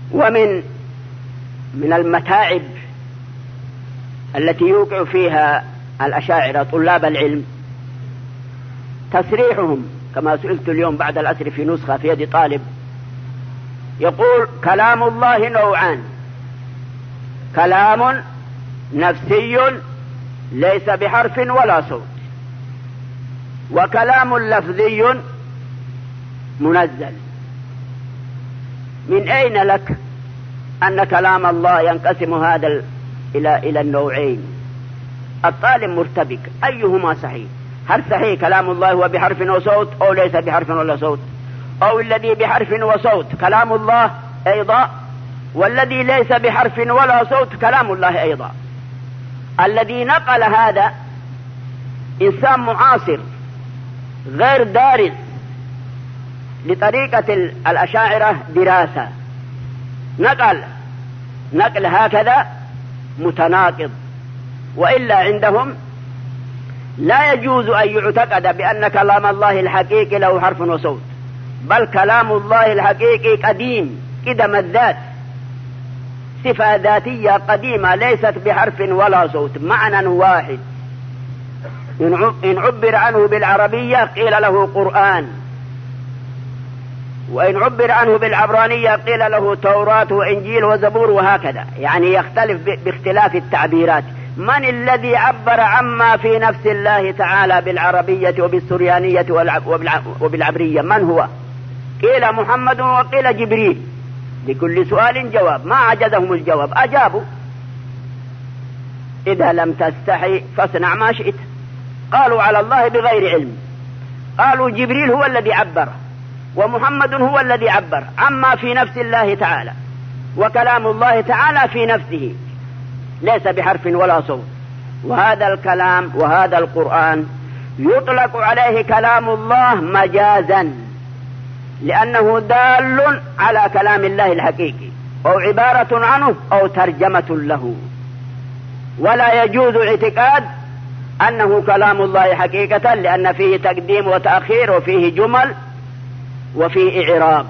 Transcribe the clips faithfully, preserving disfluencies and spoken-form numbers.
ومن من المتاعب التي يوقع فيها الأشاعرة طلاب العلم تصريحهم، كما سئلت اليوم بعد العصر في نسخة في يد طالب يقول كلام الله نوعان: كلام نفسي ليس بحرف ولا صوت، وكلام لفظي منزل. من أين لك أن كلام الله ينقسم هذا إلى إلى النوعين؟ الطالب مرتبك، أيهما صحيح؟ هل صحيح كلام الله هو بحرف وصوت أو ليس بحرف ولا صوت، أو الذي بحرف وصوت كلام الله أيضا، والذي ليس بحرف ولا صوت كلام الله أيضا؟ الذي نقل هذا إنسان معاصر غير دارس لطريقة الأشاعرة دراسة، نقل نقل هكذا متناقض. وإلا عندهم لا يجوز أن يعتقد بأن كلام الله الحقيقي له حرف وصوت، بل كلام الله الحقيقي قديم قدم الذات، صفة ذاتية قديمة ليست بحرف ولا صوت، معنى واحد. إن عبر عنه بالعربية قيل له قرآن، وإن عبر عنه بالعبرانية قيل له توراة وإنجيل وزبور، وهكذا، يعني يختلف باختلاف التعبيرات. من الذي عبر عما في نفس الله تعالى بالعربية وبالسريانية وبالعبرية؟ من هو؟ قيل محمد وقيل جبريل. لكل سؤال جواب، ما عجزهم الجواب، أجابوا. إذا لم تستحي فاصنع ما شئت. قالوا على الله بغير علم، قالوا جبريل هو الذي عبر ومحمد هو الذي عبر عما في نفس الله تعالى، وكلام الله تعالى في نفسه ليس بحرف ولا صوت. وهذا الكلام وهذا القرآن يطلق عليه كلام الله مجازا، لأنه دال على كلام الله الحقيقي، أو عبارة عنه أو ترجمة له. ولا يجوز اعتقاد أنه كلام الله حقيقة، لأن فيه تقديم وتأخير، وفيه جمل، وفيه إعراب.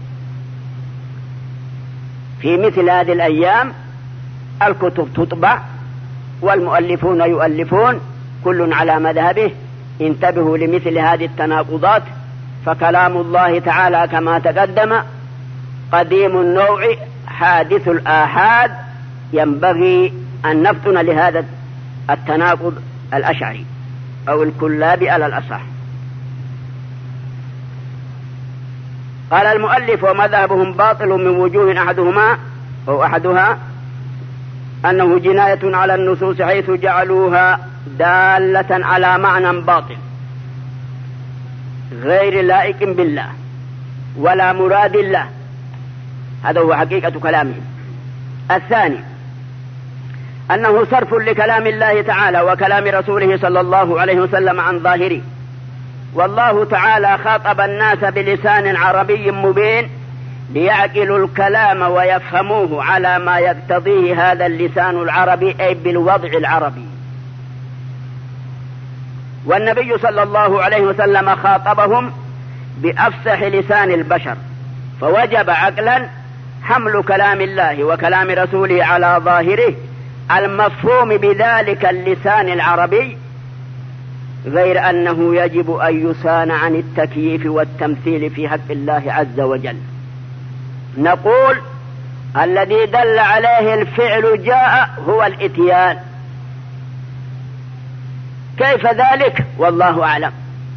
في مثل هذه الأيام الكتب تطبع والمؤلفون يؤلفون، كل على مذهبه. انتبهوا لمثل هذه التناقضات، فكلام الله تعالى كما تقدم قديم النوع حادث الآحاد. ينبغي أن نفطن لهذا التناقض الأشعري أو الكلابي على الأصح. قال المؤلف: ومذهبهم باطل من وجوه، أحدهما أو أحدها أنه جناية على النصوص، حيث جعلوها دالة على معنى باطل غير لائق بالله ولا مراد الله. هذا هو حقيقة كلامهم. الثاني أنه صرف لكلام الله تعالى وكلام رسوله صلى الله عليه وسلم عن ظاهره، والله تعالى خاطب الناس بلسان عربي مبين ليعقلوا الكلام ويفهموه على ما يقتضيه هذا اللسان العربي، أي بالوضع العربي. والنبي صلى الله عليه وسلم خاطبهم بأفصح لسان البشر، فوجب عقلا حمل كلام الله وكلام رسوله على ظاهره المفهوم بذلك اللسان العربي، غير أنه يجب أن يسان عن التكييف والتمثيل في حق الله عز وجل. نقول: الذي دل عليه الفعل جاء هو الإتيان، كيف ذلك؟ والله أعلم.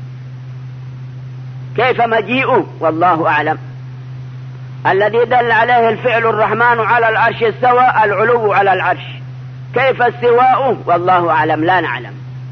كيف مجيئه؟ والله أعلم. الذي دل عليه الفعل الرحمن على العرش استوى، العلو على العرش، كيف استواؤه؟ والله أعلم، لا نعلم.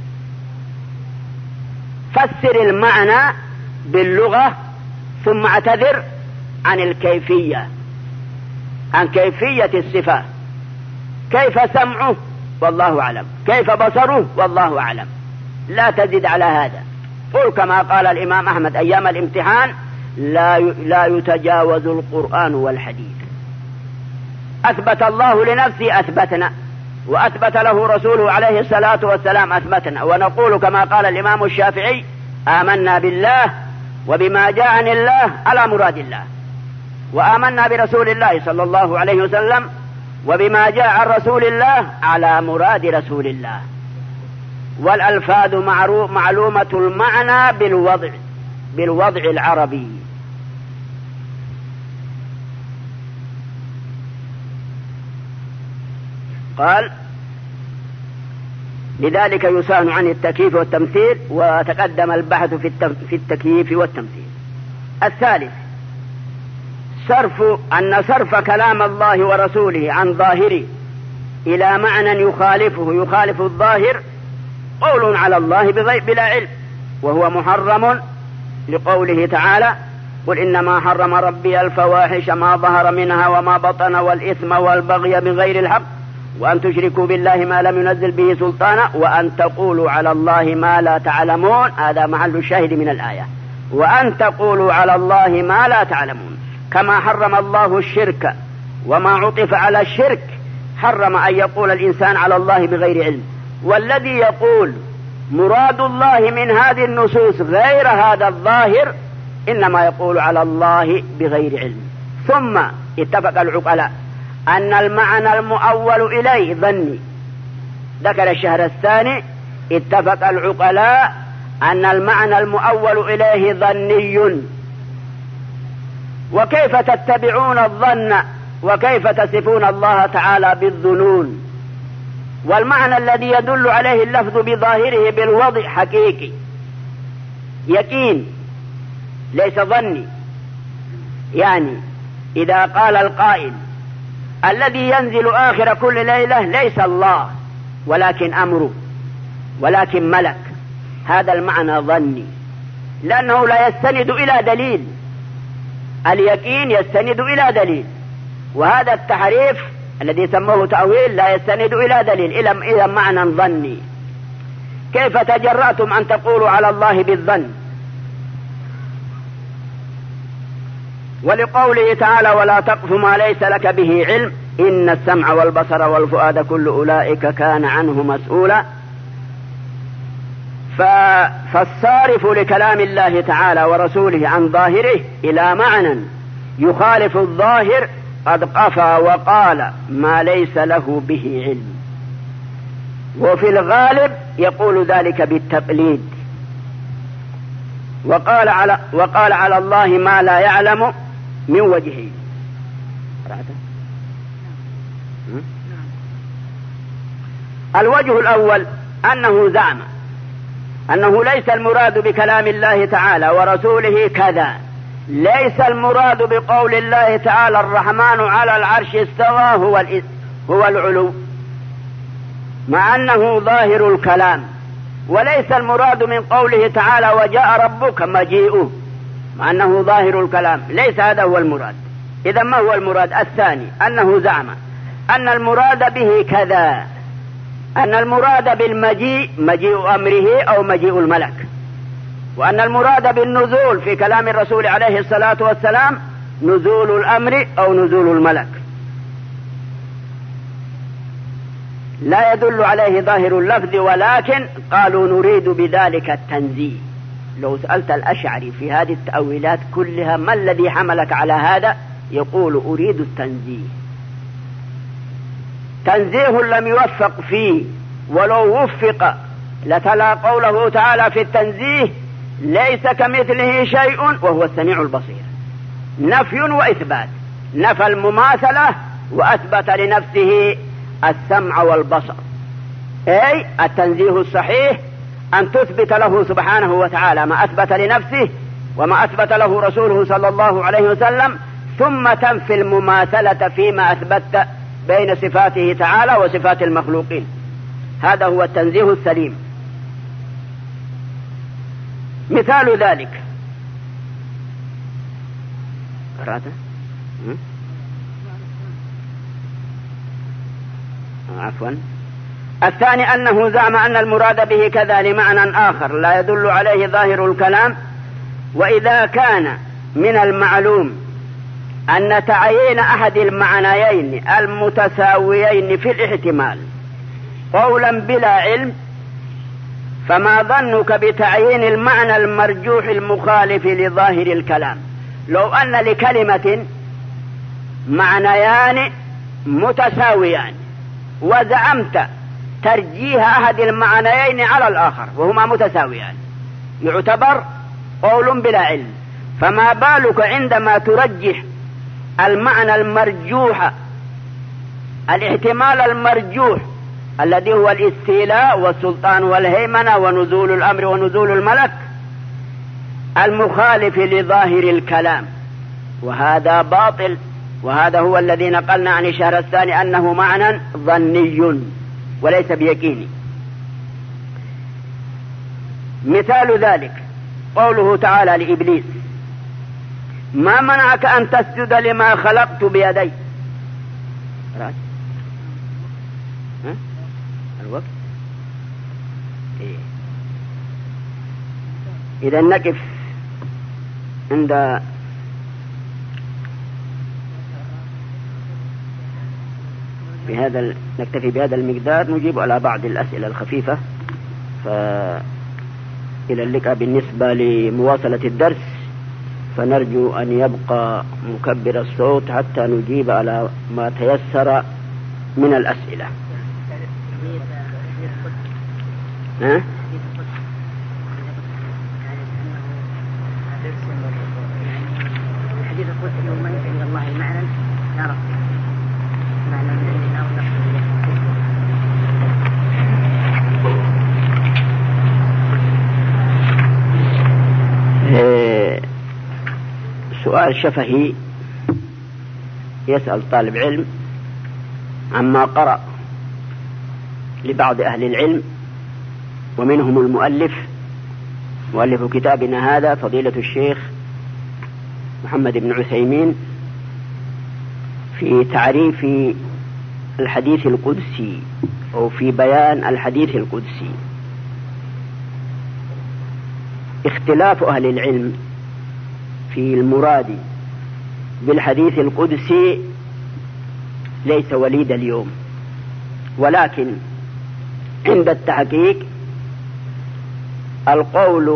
فسر المعنى باللغة ثم اعتذر عن الكيفية، عن كيفية الصفة. كيف سمعه؟ والله أعلم. كيف بصره؟ والله أعلم. لا تزد على هذا. قل كما قال الإمام أحمد أيام الامتحان: لا لا يتجاوز القرآن والحديث. أثبت الله لنفسه أثبتنا، وأثبت له رسوله عليه الصلاة والسلام أثبتنا. ونقول كما قال الإمام الشافعي: آمنا بالله وبما جاء عن الله على مراد الله. وآمنا برسول الله صلى الله عليه وسلم وبما جاء عن رسول الله على مراد رسول الله. والألفاظ معلومة المعنى بالوضع بالوضع العربي. قال لذلك يسأل عن التكييف والتمثيل، وتقدم البحث في التكييف والتمثيل. الثالث صرف أن صرف كلام الله ورسوله عن ظاهره إلى معنى يخالفه يخالف الظاهر قول على الله بلا علم، وهو محرم لقوله تعالى: قل إنما حرم ربي الفواحش ما ظهر منها وما بطن والإثم والبغي بغير الحق وأن تشركوا بالله ما لم ينزل به سلطانا وأن تقولوا على الله ما لا تعلمون. هذا محل الشاهد من الآية، وأن تقولوا على الله ما لا تعلمون. كما حرم الله الشرك وما عطف على الشرك حرم أن يقول الإنسان على الله بغير علم. والذي يقول مراد الله من هذه النصوص غير هذا الظاهر إنما يقول على الله بغير علم. ثم اتفق العقلاء أن المعنى المؤول إليه ظني. ذكر الشهر الثاني اتفق العقلاء أن المعنى المؤول إليه ظني. وكيف تتبعون الظن وكيف تصفون الله تعالى بالظنون؟ والمعنى الذي يدل عليه اللفظ بظاهره بالوضع حقيقي يقين ليس ظني. يعني إذا قال القائل الذي ينزل آخر كل ليلة ليس الله ولكن أمره ولكن ملك، هذا المعنى ظني لأنه لا يستند إلى دليل. اليقين يستند إلى دليل، وهذا التحريف الذي سموه تأويل لا يستند إلى دليل إلى معنى ظني. كيف تجرأتم أن تقولوا على الله بالظن؟ ولقوله تعالى: ولا تقف ما ليس لك به علم إن السمع والبصر والفؤاد كل أولئك كان عنه مسؤولا. فالصارف لكلام الله تعالى ورسوله عن ظاهره إلى معنى يخالف الظاهر قد قفى وقال ما ليس له به علم. وفي الغالب يقول ذلك بالتقليد، وقال على, وقال على الله ما لا يعلم من وجهه. الوجه الأول أنه زعم أنه ليس المراد بكلام الله تعالى ورسوله كذا، ليس المراد بقول الله تعالى الرحمن على العرش استوى هو, هو العلو، مع أنه ظاهر الكلام. وليس المراد من قوله تعالى وجاء ربك مجيئه، مع أنه ظاهر الكلام، ليس هذا هو المراد. إذا ما هو المراد؟ الثاني أنه زعم أن المراد به كذا، أن المراد بالمجيء مجيء أمره أو مجيء الملك، وأن المراد بالنزول في كلام الرسول عليه الصلاة والسلام نزول الأمر أو نزول الملك. لا يدل عليه ظاهر اللفظ، ولكن قالوا نريد بذلك التنزيه. لو سألت الأشعري في هذه التأويلات كلها ما الذي حملك على هذا؟ يقول أريد التنزيه. تنزيه لم يوفق فيه، ولو وفق لتلا قوله تعالى في التنزيه ليس كمثله شيء وهو السميع البصير. نفي وإثبات، نفى المماثلة وأثبت لنفسه السمع والبصر. أي التنزيه الصحيح أن تثبت له سبحانه وتعالى ما أثبت لنفسه وما أثبت له رسوله صلى الله عليه وسلم، ثم تنفي المماثلة فيما أثبت بين صفاته تعالى وصفات المخلوقين. هذا هو التنزيه السليم. مثال ذلك عفوا الثاني أنه زعم أن المراد به كذا لمعنى آخر لا يدل عليه ظاهر الكلام. وإذا كان من المعلوم أن تعيين أحد المعنيين المتساويين في الاحتمال قولا بلا علم، فما ظنك بتعيين المعنى المرجوح المخالف لظاهر الكلام؟ لو أن لكلمة معنيان متساويان، وزعمت ترجيح أحد المعنيين على الآخر وهما متساويان، يعتبر قول بلا علم. فما بالك عندما ترجح المعنى المرجوح، الاحتمال المرجوح الذي هو الاستيلاء والسلطان والهيمنة ونزول الأمر ونزول الملك، المخالف لظاهر الكلام، وهذا باطل. وهذا هو الذي نقلنا عن الشهرستاني أنه معنى ظني وليس بيقيني. مثال ذلك قوله تعالى لإبليس: ما منعك أن تسجد لما خلقت بيدي. رأي ها؟ الوقت إيه؟ إذا نقف عند بهذا ال... نكتفي بهذا المقدار، نجيب على بعض الأسئلة الخفيفة. فإلى اللقاء بالنسبة لمواصلة الدرس، فنرجو أن يبقى مكبر الصوت حتى نجيب على ما تيسر من الأسئلة. ها؟ الحديث القدسي من عند الله المعنى لا رب معنى من عندنا ونقص. سؤال شفهي يسأل طالب علم عما قرأ لبعض أهل العلم ومنهم المؤلف مؤلف كتابنا هذا فضيلة الشيخ محمد بن عثيمين في تعريف الحديث القدسي أو في بيان الحديث القدسي. اختلاف أهل العلم في المراد بالحديث القدسي ليس وليد اليوم، ولكن عند التحقيق القول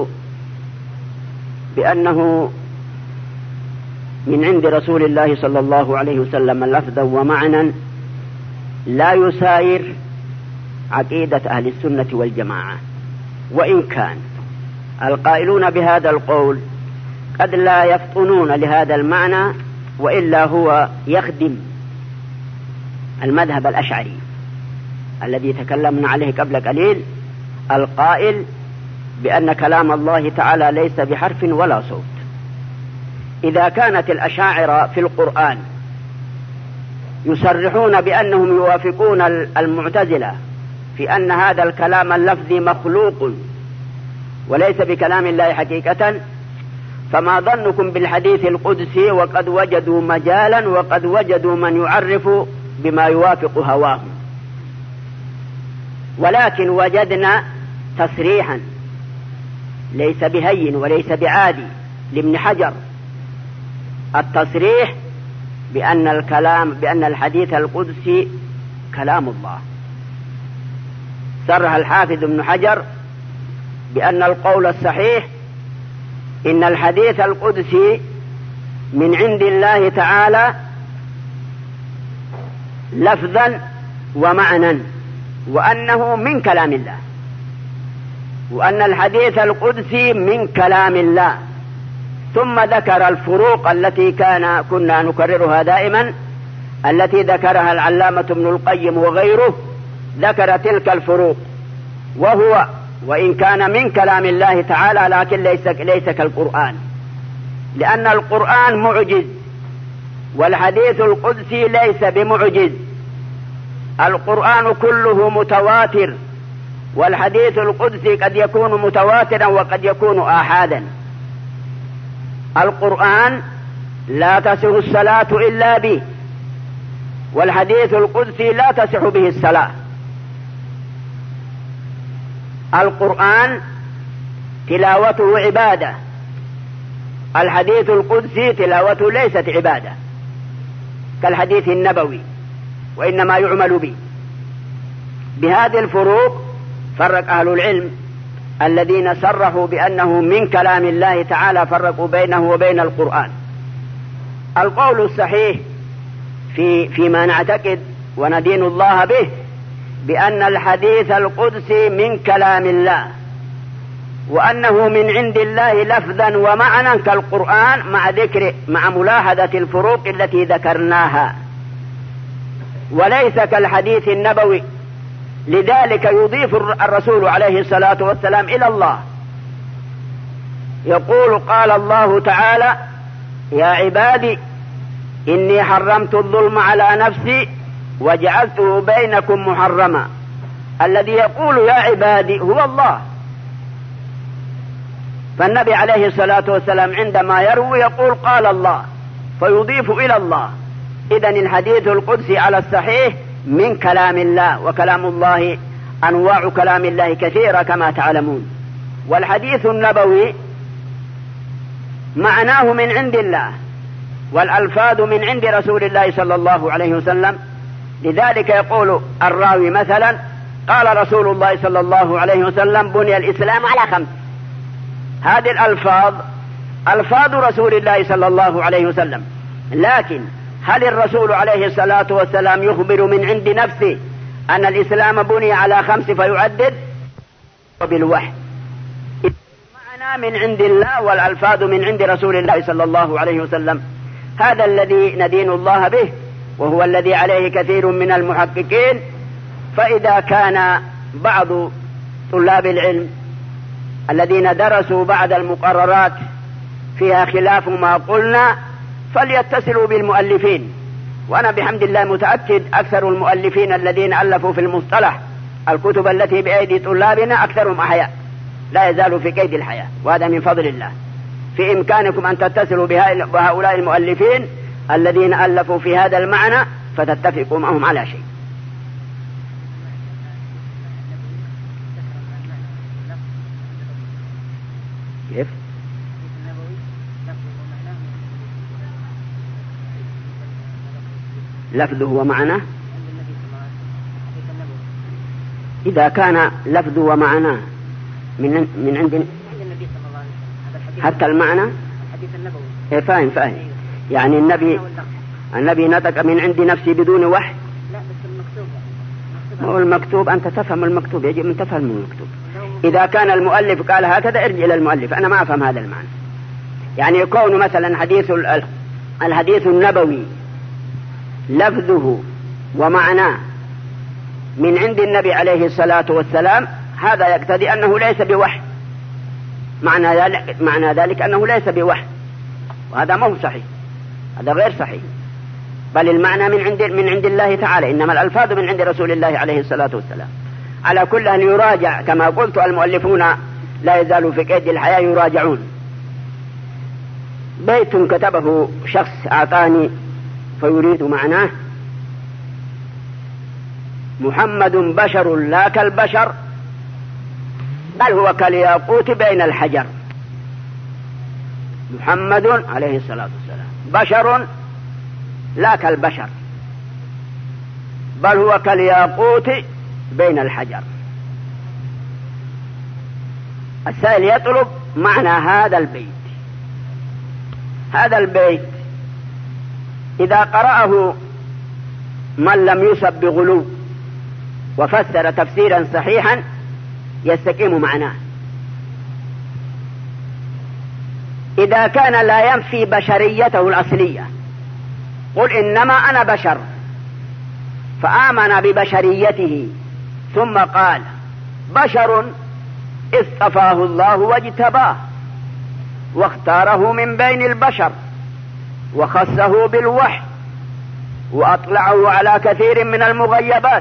بأنه من عند رسول الله صلى الله عليه وسلم لفظا ومعنى لا يساير عقيدة أهل السنة والجماعة، وإن كان القائلون بهذا القول قد لا يفطنون لهذا المعنى، وإلا هو يخدم المذهب الأشعري الذي تكلمنا عليه قبل قليل، القائل بأن كلام الله تعالى ليس بحرف ولا صوت. إذا كانت الأشاعرة في القرآن يصرحون بأنهم يوافقون المعتزلة في أن هذا الكلام اللفظي مخلوق وليس بكلام الله حقيقة، فما ظنكم بالحديث القدسي وقد وجدوا مجالا وقد وجدوا من يعرف بما يوافق هواهم. ولكن وجدنا تصريحا ليس بهين وليس بعادي لابن حجر، التصريح بأن الكلام بأن الحديث القدسي كلام الله. صرح الحافظ ابن حجر بأن القول الصحيح إن الحديث القدسي من عند الله تعالى لفظا ومعنى، وأنه من كلام الله، وأن الحديث القدسي من كلام الله. ثم ذكر الفروق التي كان كنا نكررها دائما، التي ذكرها العلامة ابن القيم وغيره، ذكر تلك الفروق، وهو وإن كان من كلام الله تعالى لكن ليس, ليس كالقرآن، لأن القرآن معجز والحديث القدسي ليس بمعجز. القرآن كله متواتر، والحديث القدسي قد يكون متواترا وقد يكون آحادا. القرآن لا تصح الصلاة إلا به، والحديث القدسي لا تصح به الصلاة. القرآن تلاوته عبادة، الحديث القدسي تلاوته ليست عبادة كالحديث النبوي، وإنما يعمل به. بهذه الفروق فرق أهل العلم الذين صرحوا بأنه من كلام الله تعالى، فرقوا بينه وبين القرآن. القول الصحيح في فيما نعتقد وندين الله به بأن الحديث القدسي من كلام الله، وأنه من عند الله لفظا ومعنى كالقرآن، مع ذكر مع ملاحظة الفروق التي ذكرناها، وليس كالحديث النبوي. لذلك يضيف الرسول عليه الصلاة والسلام إلى الله، يقول: قال الله تعالى: يا عبادي إني حرمت الظلم على نفسي وجعلته بينكم محرما. الذي يقول يا عبادي هو الله. فالنبي عليه الصلاة والسلام عندما يروي يقول قال الله، فيضيف إلى الله. إذن الحديث القدسي على الصحيح من كلام الله، وكلام الله أنواع كلام الله كثيرة كما تعلمون. والحديث النبوي معناه من عند الله، والألفاظ من عند رسول الله صلى الله عليه وسلم. لذلك يقول الراوي مثلا: قال رسول الله صلى الله عليه وسلم: بني الإسلام على خمس. هذه الألفاظ ألفاظ رسول الله صلى الله عليه وسلم، لكن هل الرسول عليه الصلاة والسلام يخبر من عند نفسه أن الإسلام بني على خمس فيعدد؟ وبالوحي. المعنى من عند الله والألفاظ من عند رسول الله صلى الله عليه وسلم. هذا الذي ندين الله به، وهو الذي عليه كثير من المحققين. فإذا كان بعض طلاب العلم الذين درسوا بعد المقررات فيها خلاف ما قلنا فليتصلوا بالمؤلفين، وأنا بحمد الله متأكد أكثر المؤلفين الذين ألفوا في المصطلح الكتب التي بأيدي طلابنا أكثرهم أحياء، لا يزالوا في قيد الحياة، وهذا من فضل الله. في إمكانكم أن تتصلوا بهؤلاء المؤلفين الذين ألفوا في هذا المعنى فتتفقوا معهم على شيء. كيف؟ لفظه ومعناه. إذا كان لفظه ومعناه من من عند حتى المعنى إيه فاهم فاهم يعني النبي النبي نطق من عند نفسي بدون وحي. لا بس المكتوب هو المكتوب أنت تفهم المكتوب، يجب أن تفهم المكتوب. إذا كان المؤلف قال هكذا ارجع إلى المؤلف، أنا ما أفهم هذا المعنى. يعني يكون مثلا حديث الحديث النبوي لفظه ومعناه من عند النبي عليه الصلاة والسلام، هذا يقتضي أنه ليس بوحي. معنى ذلك معنى ذلك أنه ليس بوحي، وهذا ما هو صحيح، هذا غير صحيح. بل المعنى من عند من عند الله تعالى، إنما الألفاظ من عند رسول الله عليه الصلاة والسلام. على كل أن يراجع كما قلت، المؤلفون لا يزالوا في قيد الحياة يراجعون. بيت كتبه شخص أعطاني فيريد معناه: محمد بشر لا كالبشر، بل هو كالياقوت بين الحجر. محمد عليه الصلاة والسلام بشر لا كالبشر، بل هو كالياقوت بين الحجر. السائل يطلب معنى هذا البيت. هذا البيت إذا قرأه من لم يصب بغلو وفسر تفسيرا صحيحا يستقيم معناه. إذا كان لا ينفي بشريته الأصلية، قل إنما أنا بشر، فآمن ببشريته ثم قال بشر اصطفاه الله واجتباه واختاره من بين البشر وخصه بالوحي وأطلعه على كثير من المغيبات،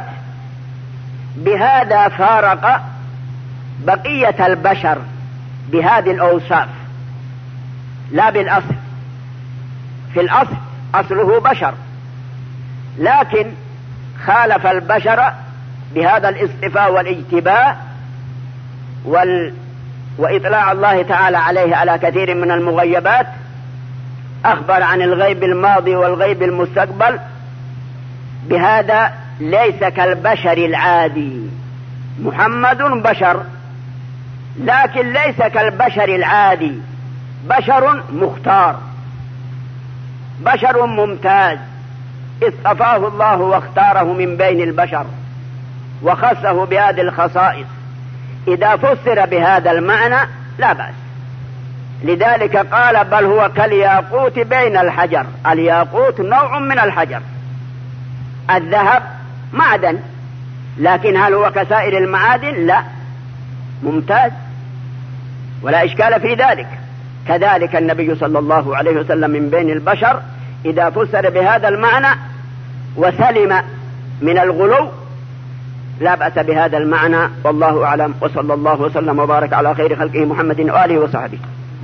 بهذا فارق بقية البشر بهذه الأوصاف لا بالأصل. في الأصل أصله بشر، لكن خالف البشر بهذا الاصطفاء والاجتباء وال... وإطلاع الله تعالى عليه على كثير من المغيبات. أخبر عن الغيب الماضي والغيب المستقبل، بهذا ليس كالبشر العادي. محمد بشر، لكن ليس كالبشر العادي، بشر مختار، بشر ممتاز، اصطفاه الله واختاره من بين البشر وخصه بهذه الخصائص، إذا فسر بهذا المعنى لا بأس. لذلك قال بل هو كالياقوت بين الحجر. الياقوت نوع من الحجر، الذهب معدن، لكن هل هو كسائر المعادن؟ لا، ممتاز ولا إشكال في ذلك. كذلك النبي صلى الله عليه وسلم من بين البشر إذا فسر بهذا المعنى وسلم من الغلو لا بأس بهذا المعنى، والله أعلم. وصلى الله وسلم وبارك على خير خلقه محمد وآله وصحبه.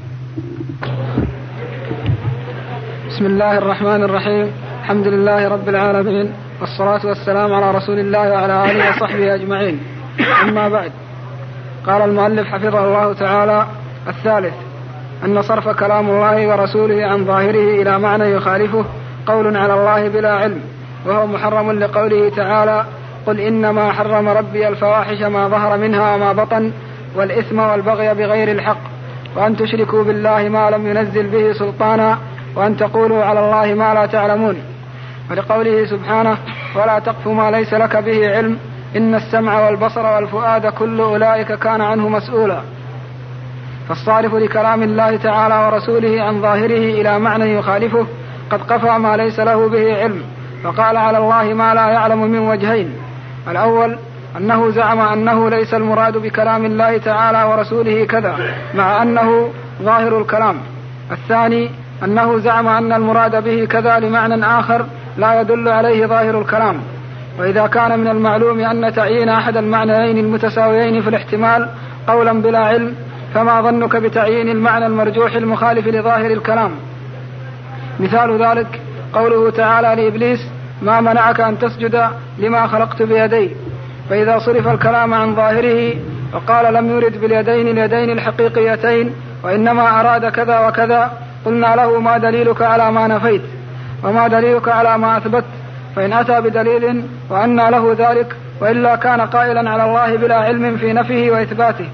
بسم الله الرحمن الرحيم. الحمد لله رب العالمين، والصلاة والسلام على رسول الله وعلى آله وصحبه أجمعين. أما بعد، قال المؤلف حفظه الله تعالى: الثالث أن صرف كلام الله ورسوله عن ظاهره إلى معنى يخالفه قول على الله بلا علم، وهو محرم لقوله تعالى: قل إنما حرم ربي الفواحش ما ظهر منها وما بطن والإثم والبغي بغير الحق وأن تشركوا بالله ما لم ينزل به سلطانا وأن تقولوا على الله ما لا تعلمون. ولقوله سبحانه: ولا تقف ما ليس لك به علم إن السمع والبصر والفؤاد كل أولئك كان عنه مسؤولا. فالصارف لكلام الله تعالى ورسوله عن ظاهره إلى معنى يخالفه قد قفى ما ليس له به علم، فقال على الله ما لا يعلم من وجهين: الأول أنه زعم أنه ليس المراد بكلام الله تعالى ورسوله كذا مع أنه ظاهر الكلام. الثاني أنه زعم أن المراد به كذا لمعنى آخر لا يدل عليه ظاهر الكلام. وإذا كان من المعلوم أن تعيين أحد المعنيين المتساويين في الاحتمال قولا بلا علم، فما ظنك بتعيين المعنى المرجوح المخالف لظاهر الكلام؟ مثال ذلك قوله تعالى لإبليس: ما منعك أن تسجد لما خلقت بيدي. فإذا صرف الكلام عن ظاهره وقال لم يرد باليدين اليدين الحقيقيتين وإنما أراد كذا وكذا، قلنا له: ما دليلك على ما نفيت وما دليلك على ما أثبت؟ فإن أتى بدليل وأنى له ذلك، وإلا كان قائلا على الله بلا علم في نفيه وإثباته.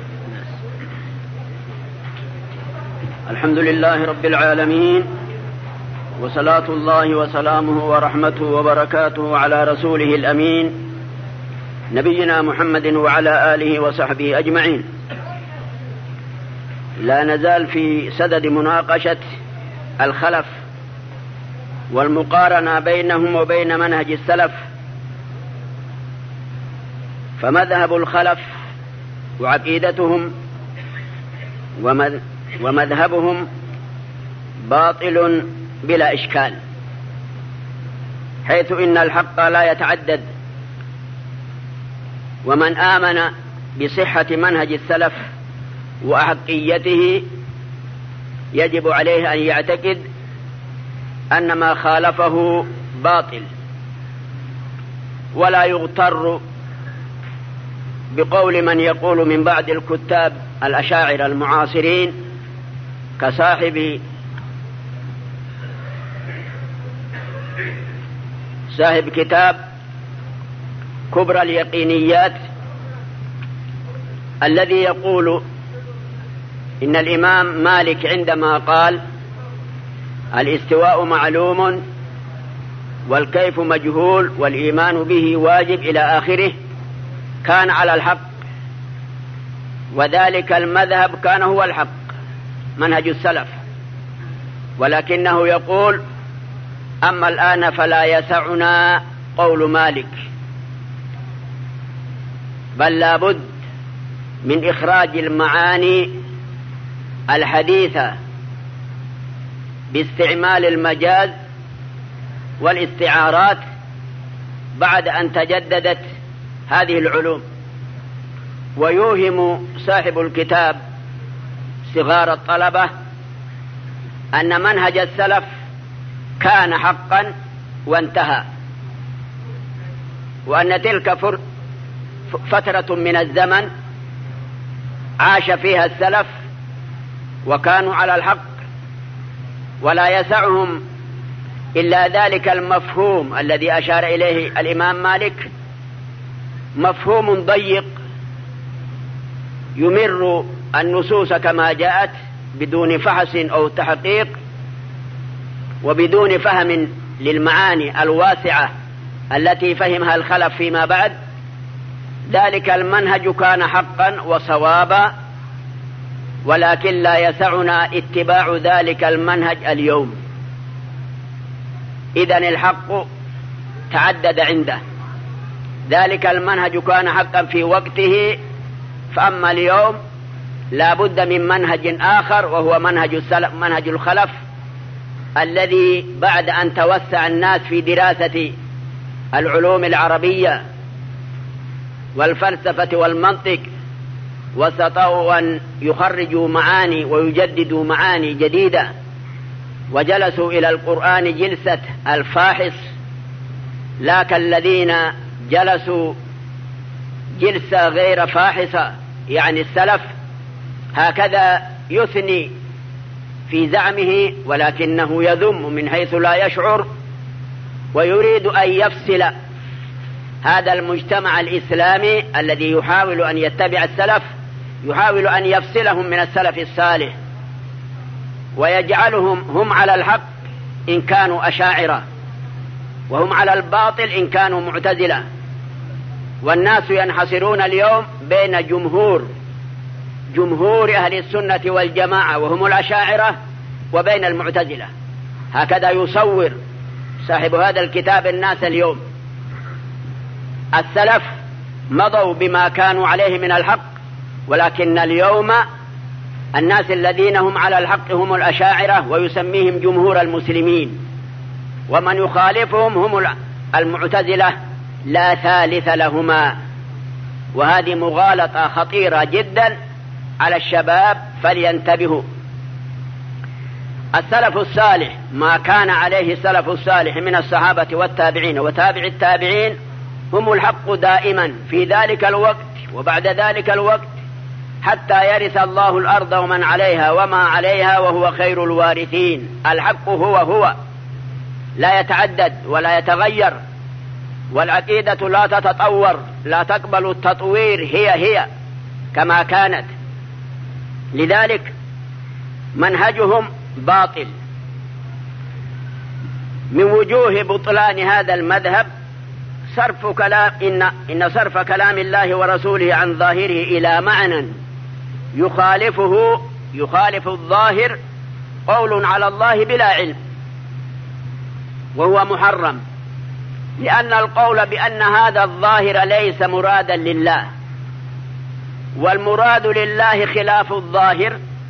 الحمد لله رب العالمين، وصلاة الله وسلامه ورحمته وبركاته على رسوله الأمين نبينا محمد وعلى آله وصحبه أجمعين. لا نزال في سدد مناقشة الخلف والمقارنة بينهم وبين منهج السلف. فمذهب الخلف وعقيدتهم ومذهبهم باطل بلا إشكال، حيث إن الحق لا يتعدد. ومن آمن بصحة منهج السلف وأحقيته يجب عليه أن يعتقد أن ما خالفه باطل، ولا يغتر بقول من يقول من بعض الكتاب الأشاعرة المعاصرين كصاحب صاحب كتاب كبرى اليقينيات، الذي يقول إن الإمام مالك عندما قال الاستواء معلوم والكيف مجهول والإيمان به واجب إلى آخره كان على الحق، وذلك المذهب كان هو الحق منهج السلف. ولكنه يقول: أما الآن فلا يسعنا قول مالك، بل لا بد من إخراج المعاني الحديثة باستعمال المجاز والاستعارات بعد أن تجددت هذه العلوم. ويوهم صاحب الكتاب صغار الطلبة أن منهج السلف كان حقا وانتهى، وأن تلك فترة من الزمن عاش فيها السلف وكانوا على الحق، ولا يسعهم إلا ذلك المفهوم الذي أشار إليه الإمام مالك، مفهوم ضيق يمر النصوص كما جاءت بدون فحص أو تحقيق وبدون فهم للمعاني الواسعة التي فهمها الخلف فيما بعد. ذلك المنهج كان حقا وصوابا، ولكن لا يسعنا اتباع ذلك المنهج اليوم. إذن الحق تعدد عنده. ذلك المنهج كان حقا في وقته، فأما اليوم لا بد من منهج آخر، وهو منهج السلف منهج الخلف، الذي بعد أن توسع الناس في دراسة العلوم العربية والفلسفة والمنطق، واستطاعوا أن يخرجوا معاني ويجددوا معاني جديدة، وجلسوا إلى القرآن جلسة الفاحص، لا كالذين جلسوا جلسة غير فاحصة يعني السلف. هكذا يثني في زعمه، ولكنه يذم من حيث لا يشعر، ويريد أن يفصل هذا المجتمع الإسلامي الذي يحاول أن يتبع السلف، يحاول أن يفصلهم من السلف الصالح، ويجعلهم هم على الحق إن كانوا أشاعرة، وهم على الباطل إن كانوا معتزلة. والناس ينحصرون اليوم بين جمهور جمهور أهل السنة والجماعة وهم الأشاعرة، وبين المعتزلة. هكذا يصور صاحب هذا الكتاب الناس اليوم. السلف مضوا بما كانوا عليه من الحق، ولكن اليوم الناس الذين هم على الحق هم الأشاعرة، ويسميهم جمهور المسلمين، ومن يخالفهم هم المعتزلة لا ثالث لهما. وهذه مغالطة خطيرة جدا على الشباب، فلينتبهوا. السلف الصالح ما كان عليه السلف الصالح من الصحابة والتابعين وتابع التابعين هم الحق دائما في ذلك الوقت وبعد ذلك الوقت، حتى يرث الله الأرض ومن عليها وما عليها وهو خير الوارثين. الحق هو هو لا يتعدد ولا يتغير، والعقيدة لا تتطور، لا تقبل التطوير، هي هي كما كانت. لذلك منهجهم باطل. من وجوه بطلان هذا المذهب صرف كلام إن, إن صرف كلام الله ورسوله عن ظاهره إلى معنى يخالفه يخالف الظاهر قول على الله بلا علم، وهو محرم، لأن القول بأن هذا الظاهر ليس مرادا لله، والمراد لله خلاف الظاهر،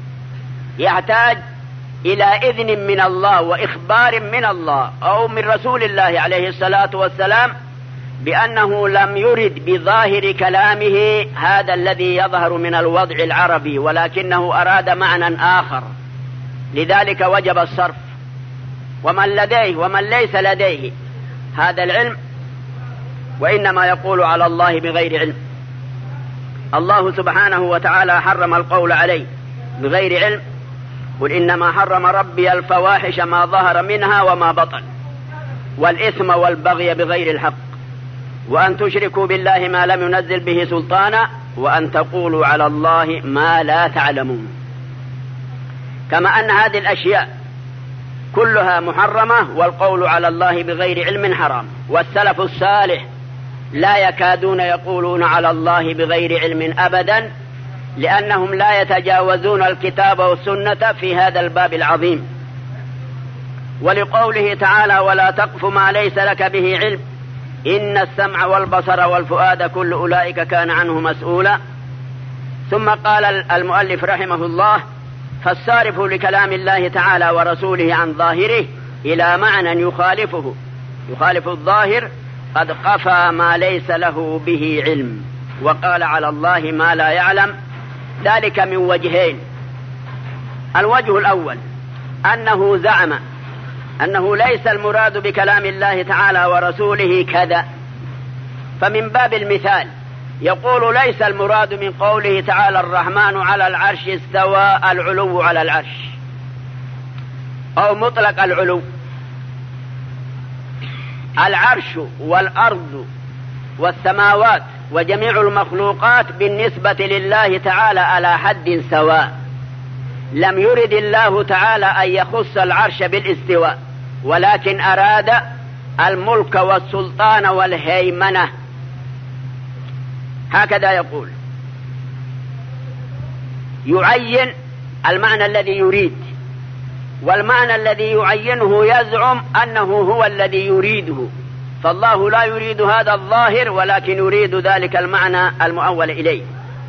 يحتاج إلى إذن من الله وإخبار من الله أو من رسول الله عليه الصلاة والسلام بأنه لم يرد بظاهر كلامه هذا الذي يظهر من الوضع العربي، ولكنه أراد معنى آخر. لذلك وجب الصرف. ومن لديه ومن ليس لديه هذا العلم وإنما يقول على الله بغير علم. الله سبحانه وتعالى حرم القول عليه بغير علم. قل إنما حرم ربي الفواحش ما ظهر منها وما بطن والإثم والبغي بغير الحق وأن تشركوا بالله ما لم ينزل به سلطانا وأن تقولوا على الله ما لا تعلمون. كما أن هذه الأشياء كلها محرمة، والقول على الله بغير علم حرام. والسلف الصالح لا يكادون يقولون على الله بغير علم أبدا، لأنهم لا يتجاوزون الكتاب والسنة في هذا الباب العظيم. ولقوله تعالى ولا تقف ما ليس لك به علم إن السمع والبصر والفؤاد كل أولئك كان عنه مسؤولا. ثم قال المؤلف رحمه الله فالصارف لكلام الله تعالى ورسوله عن ظاهره إلى معنى يخالفه يخالف الظاهر قد قفى ما ليس له به علم وقال على الله ما لا يعلم. ذلك من وجهين. الوجه الأول أنه زعم أنه ليس المراد بكلام الله تعالى ورسوله كذا، فمن باب المثال يقول ليس المراد من قوله تعالى الرحمن على العرش استوى العلو على العرش أو مطلق العلو. العرش والأرض والسماوات وجميع المخلوقات بالنسبة لله تعالى على حد سواء. لم يرد الله تعالى أن يخص العرش بالاستواء ولكن أراد الملك والسلطان والهيمنة، هكذا يقول. يعين المعنى الذي يريد، والمعنى الذي يعينه يزعم أنه هو الذي يريده، فالله لا يريد هذا الظاهر ولكن يريد ذلك المعنى المؤول إليه.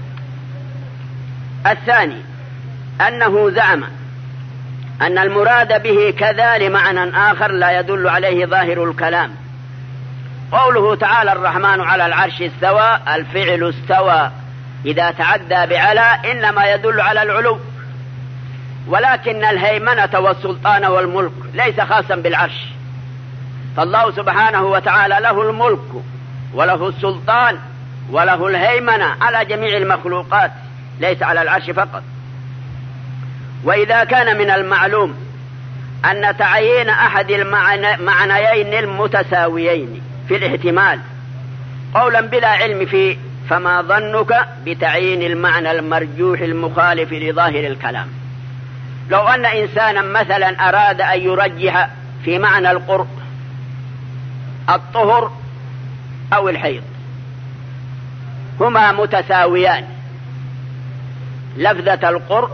الثاني أنه زعم أن المراد به كذا لمعنى آخر لا يدل عليه ظاهر الكلام. قوله تعالى الرحمن على العرش استوى، الفعل استوى إذا تعدى بعلى إنما يدل على العلو، ولكن الهيمنة والسلطان والملك ليس خاصا بالعرش، فالله سبحانه وتعالى له الملك وله السلطان وله الهيمنة على جميع المخلوقات، ليس على العرش فقط. وإذا كان من المعلوم أن تعيين أحد المعنيين المتساويين في الاحتمال قولا بلا علم فيه، فما ظنك بتعيين المعنى المرجوح المخالف لظاهر الكلام؟ لو أن إنسانا مثلا أراد أن يرجح في معنى القرء الطهر أو الحيض، هما متساويان، لفظة القرء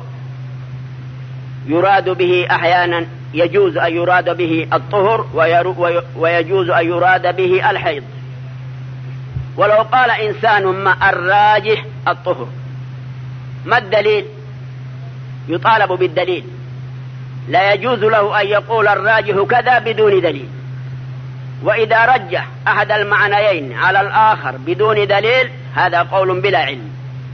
يراد به أحيانا يجوز أن يراد به الطهر ويجوز أن يراد به الحيض. ولو قال إنسان ما الراجح الطهر، ما الدليل؟ يطالب بالدليل، لا يجوز له أن يقول الراجح كذا بدون دليل. وإذا رجح أحد المعنيين على الآخر بدون دليل هذا قول بلا علم.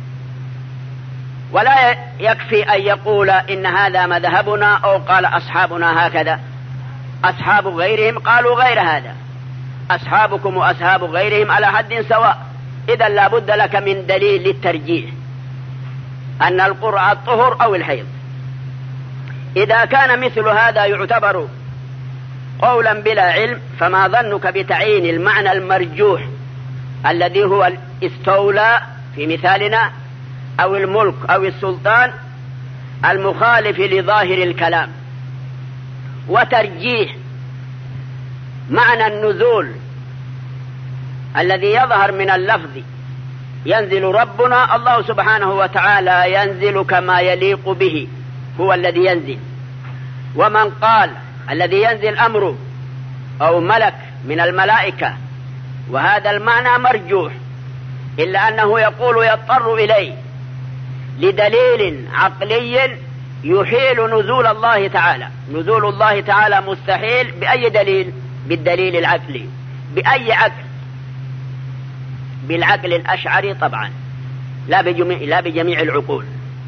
ولا يكفي أن يقول إن هذا مذهبنا أو قال أصحابنا هكذا، أصحاب غيرهم قالوا غير هذا، أصحابكم وأصحاب غيرهم على حد سواء. إذا لا بد لك من دليل للترجيح أن القرء الطهر أو الحيض. إذا كان مثل هذا يعتبر قولا بلا علم، فما ظنك بتعيين المعنى المرجوح الذي هو الاستولى في مثالنا أو الملك أو السلطان المخالف لظاهر الكلام، وترجيح معنى النزول الذي يظهر من اللفظ. ينزل ربنا، الله سبحانه وتعالى ينزل كما يليق به، هو الذي ينزل. ومن قال الذي ينزل أمره أو ملك من الملائكة، وهذا المعنى مرجوح، إلا أنه يقول يضطر إليه لدليل عقلي يحيل نزول الله تعالى. نزول الله تعالى مستحيل بأي دليل؟ بالدليل العقلي. بأي عقل؟ بالعقل الأشعري طبعا، لا بجميع, لا بجميع العقول.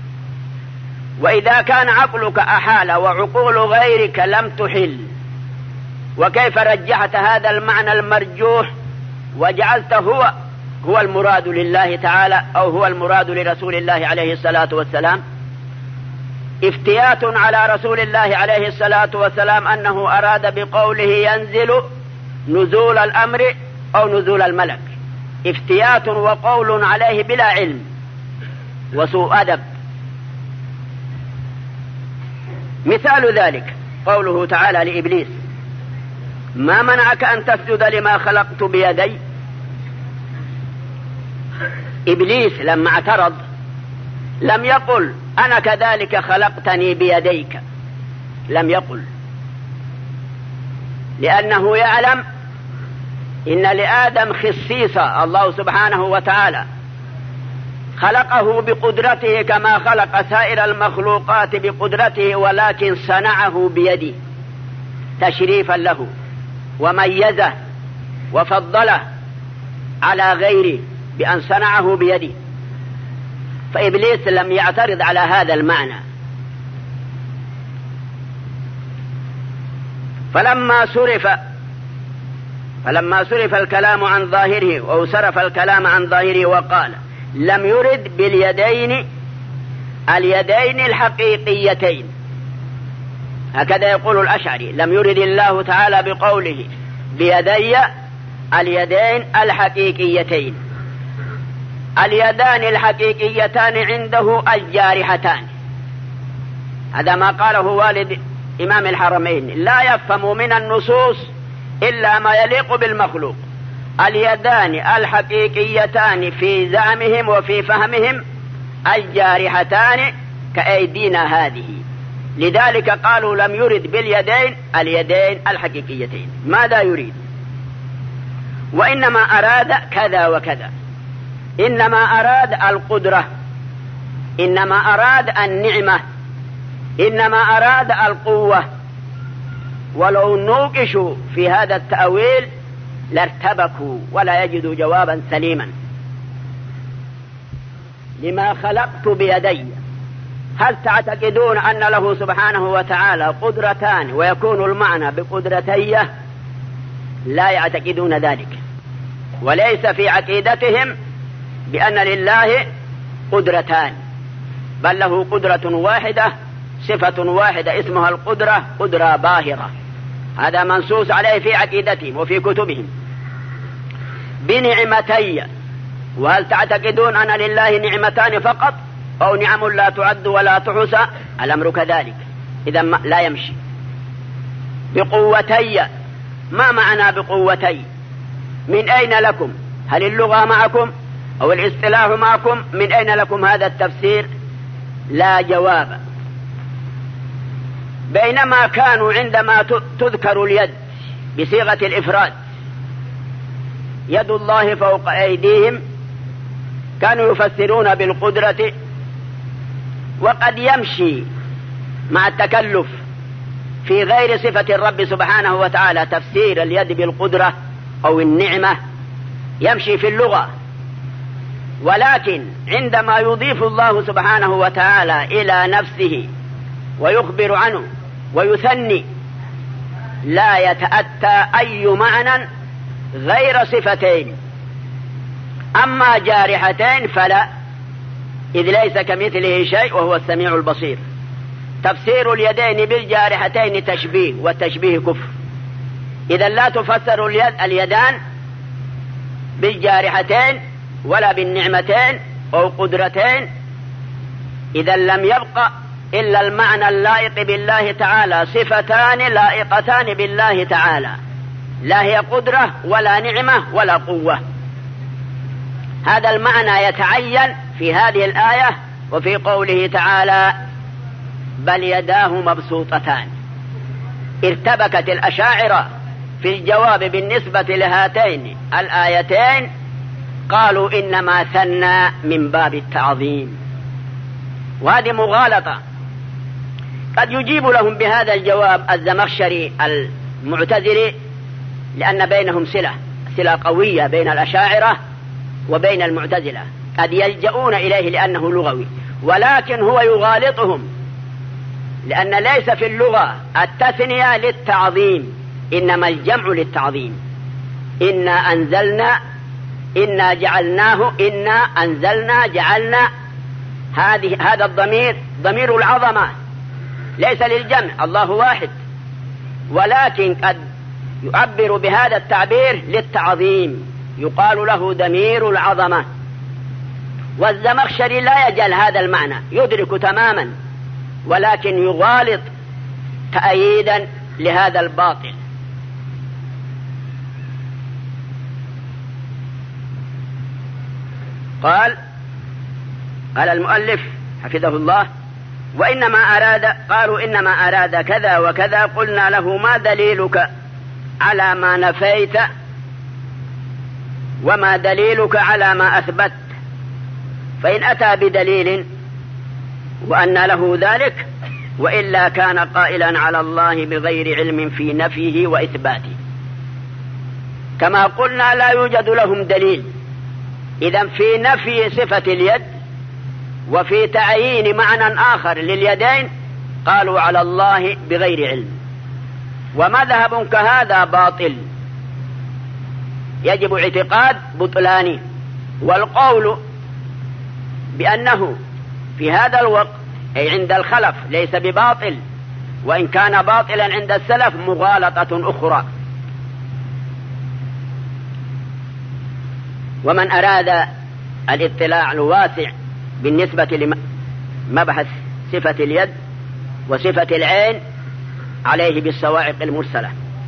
وإذا كان عقلك أحال وعقول غيرك لم تحل، وكيف رجحت هذا المعنى المرجوح وجعلته هو هو المراد لله تعالى أو هو المراد لرسول الله عليه الصلاة والسلام؟ افتيات على رسول الله عليه الصلاة والسلام أنه أراد بقوله ينزل نزول الأمر أو نزول الملك، افتيات وقول عليه بلا علم وسوء أدب. مثال ذلك قوله تعالى لإبليس: ما منعك أن تسجد لما خلقت بيدي؟ إبليس لما اعترض لم يقل أنا كذلك خلقتني بيديك، لم يقل، لأنه يعلم إن لآدم خصيصة، الله سبحانه وتعالى خلقه بقدرته كما خلق سائر المخلوقات بقدرته، ولكن صنعه بيده تشريفا له وميزه وفضله على غيره بأن صنعه بيده. فإبليس لم يعترض على هذا المعنى. فلما صرف فلما صرف الكلام عن ظاهره أو صرف الكلام عن ظاهره وقال لم يرد باليدين اليدين الحقيقيتين، هكذا يقول الأشعري، لم يرد الله تعالى بقوله بيدي اليدين الحقيقيتين. اليدان الحقيقيتان عنده الجارحتان، هذا ما قاله والد إمام الحرمين لا يفهم من النصوص إلا ما يليق بالمخلوق. اليدان الحقيقيتان في زعمهم وفي فهمهم الجارحتان كأيدينا هذه، لذلك قالوا لم يرد باليدين اليدين الحقيقيتين. ماذا يريد؟ وإنما أراد كذا وكذا، إنما أراد القدرة، إنما أراد النعمة، إنما أراد القوة. ولو نوقشوا في هذا التأويل لارتبكوا ولا يجدوا جوابا سليما. لما خلقت بيدي، هل تعتقدون أن له سبحانه وتعالى قدرتان ويكون المعنى بقدرتي؟ لا يعتقدون ذلك، وليس في عقيدتهم بأن لله قدرتان، بل له قدرة واحدة، صفة واحدة اسمها القدرة، قدرة باهرة. هذا منصوص عليه في عقيدتهم وفي كتبهم. بنعمتي، وهل تعتقدون أن لله نعمتان فقط أو نعم لا تعد ولا تحصى؟ الأمر كذلك، إذا لا يمشي. بقوتي، ما معنى بقوتي؟ من أين لكم؟ هل اللغة معكم أو الاصطلاح معكم؟ من أين لكم هذا التفسير؟ لا جواب. بينما كانوا عندما تذكر اليد بصيغة الإفراد، يد الله فوق أيديهم، كانوا يفسرون بالقدرة. وقد يمشي مع التكلف في غير صفة الرب سبحانه وتعالى تفسير اليد بالقدرة أو النعمة، يمشي في اللغة. ولكن عندما يضيف الله سبحانه وتعالى إلى نفسه ويخبر عنه ويثني، لا يتأتى أي معنى غير صفتين. أما جارحتين فلا، إذ ليس كمثله شيء وهو السميع البصير. تفسير اليدين بالجارحتين تشبيه، والتشبيه كفر. إذا لا تفسر اليد اليدان بالجارحتين ولا بالنعمتين أو قدرتين، إذا لم يبقى إلا المعنى اللائق بالله تعالى، صفتان لائقتان بالله تعالى، لا هي قدرة ولا نعمة ولا قوة. هذا المعنى يتعين في هذه الآية وفي قوله تعالى بل يداه مبسوطتان. ارتبكت الأشاعرة في الجواب بالنسبة لهاتين الآيتين، قالوا إنما ثنى من باب التعظيم، وهذه مغالطة. قد يجيب لهم بهذا الجواب الزمخشري المعتزلي، لأن بينهم صلة صلة قوية بين الأشاعرة وبين المعتزلة، قد يلجؤون إليه لأنه لغوي، ولكن هو يغالطهم، لأن ليس في اللغة التثنية للتعظيم، إنما الجمع للتعظيم. إنا أنزلنا، إنا جعلناه، إنا أنزلنا جعلنا، هذه هذا الضمير ضمير العظمة، ليس للجمع، الله واحد، ولكن قد يعبر بهذا التعبير للتعظيم، يقال له ضمير العظمة. والزمخشري لا يجعل هذا المعنى، يدرك تماما، ولكن يغالط تأييدا لهذا الباطل. قال قال المؤلف حفظه الله وإنما أراد، قالوا إنما أراد كذا وكذا، قلنا له ما دليلك على ما نفيت وما دليلك على ما أثبت؟ فإن أتى بدليل وأن له ذلك، وإلا كان قائلا على الله بغير علم في نفيه وإثباته. كما قلنا لا يوجد لهم دليل، إذن في نفي صفة اليد وفي تعيين معنى آخر لليدين قالوا على الله بغير علم. ومذهب كهذا باطل، يجب اعتقاد بطلانه. والقول بأنه في هذا الوقت أي عند الخلف ليس بباطل، وإن كان باطلا عند السلف مغالطة أخرى. ومن أراد الاطلاع الواسع بالنسبة لمبحث صفة اليد وصفة العين عليه بالصواعق المرسلة.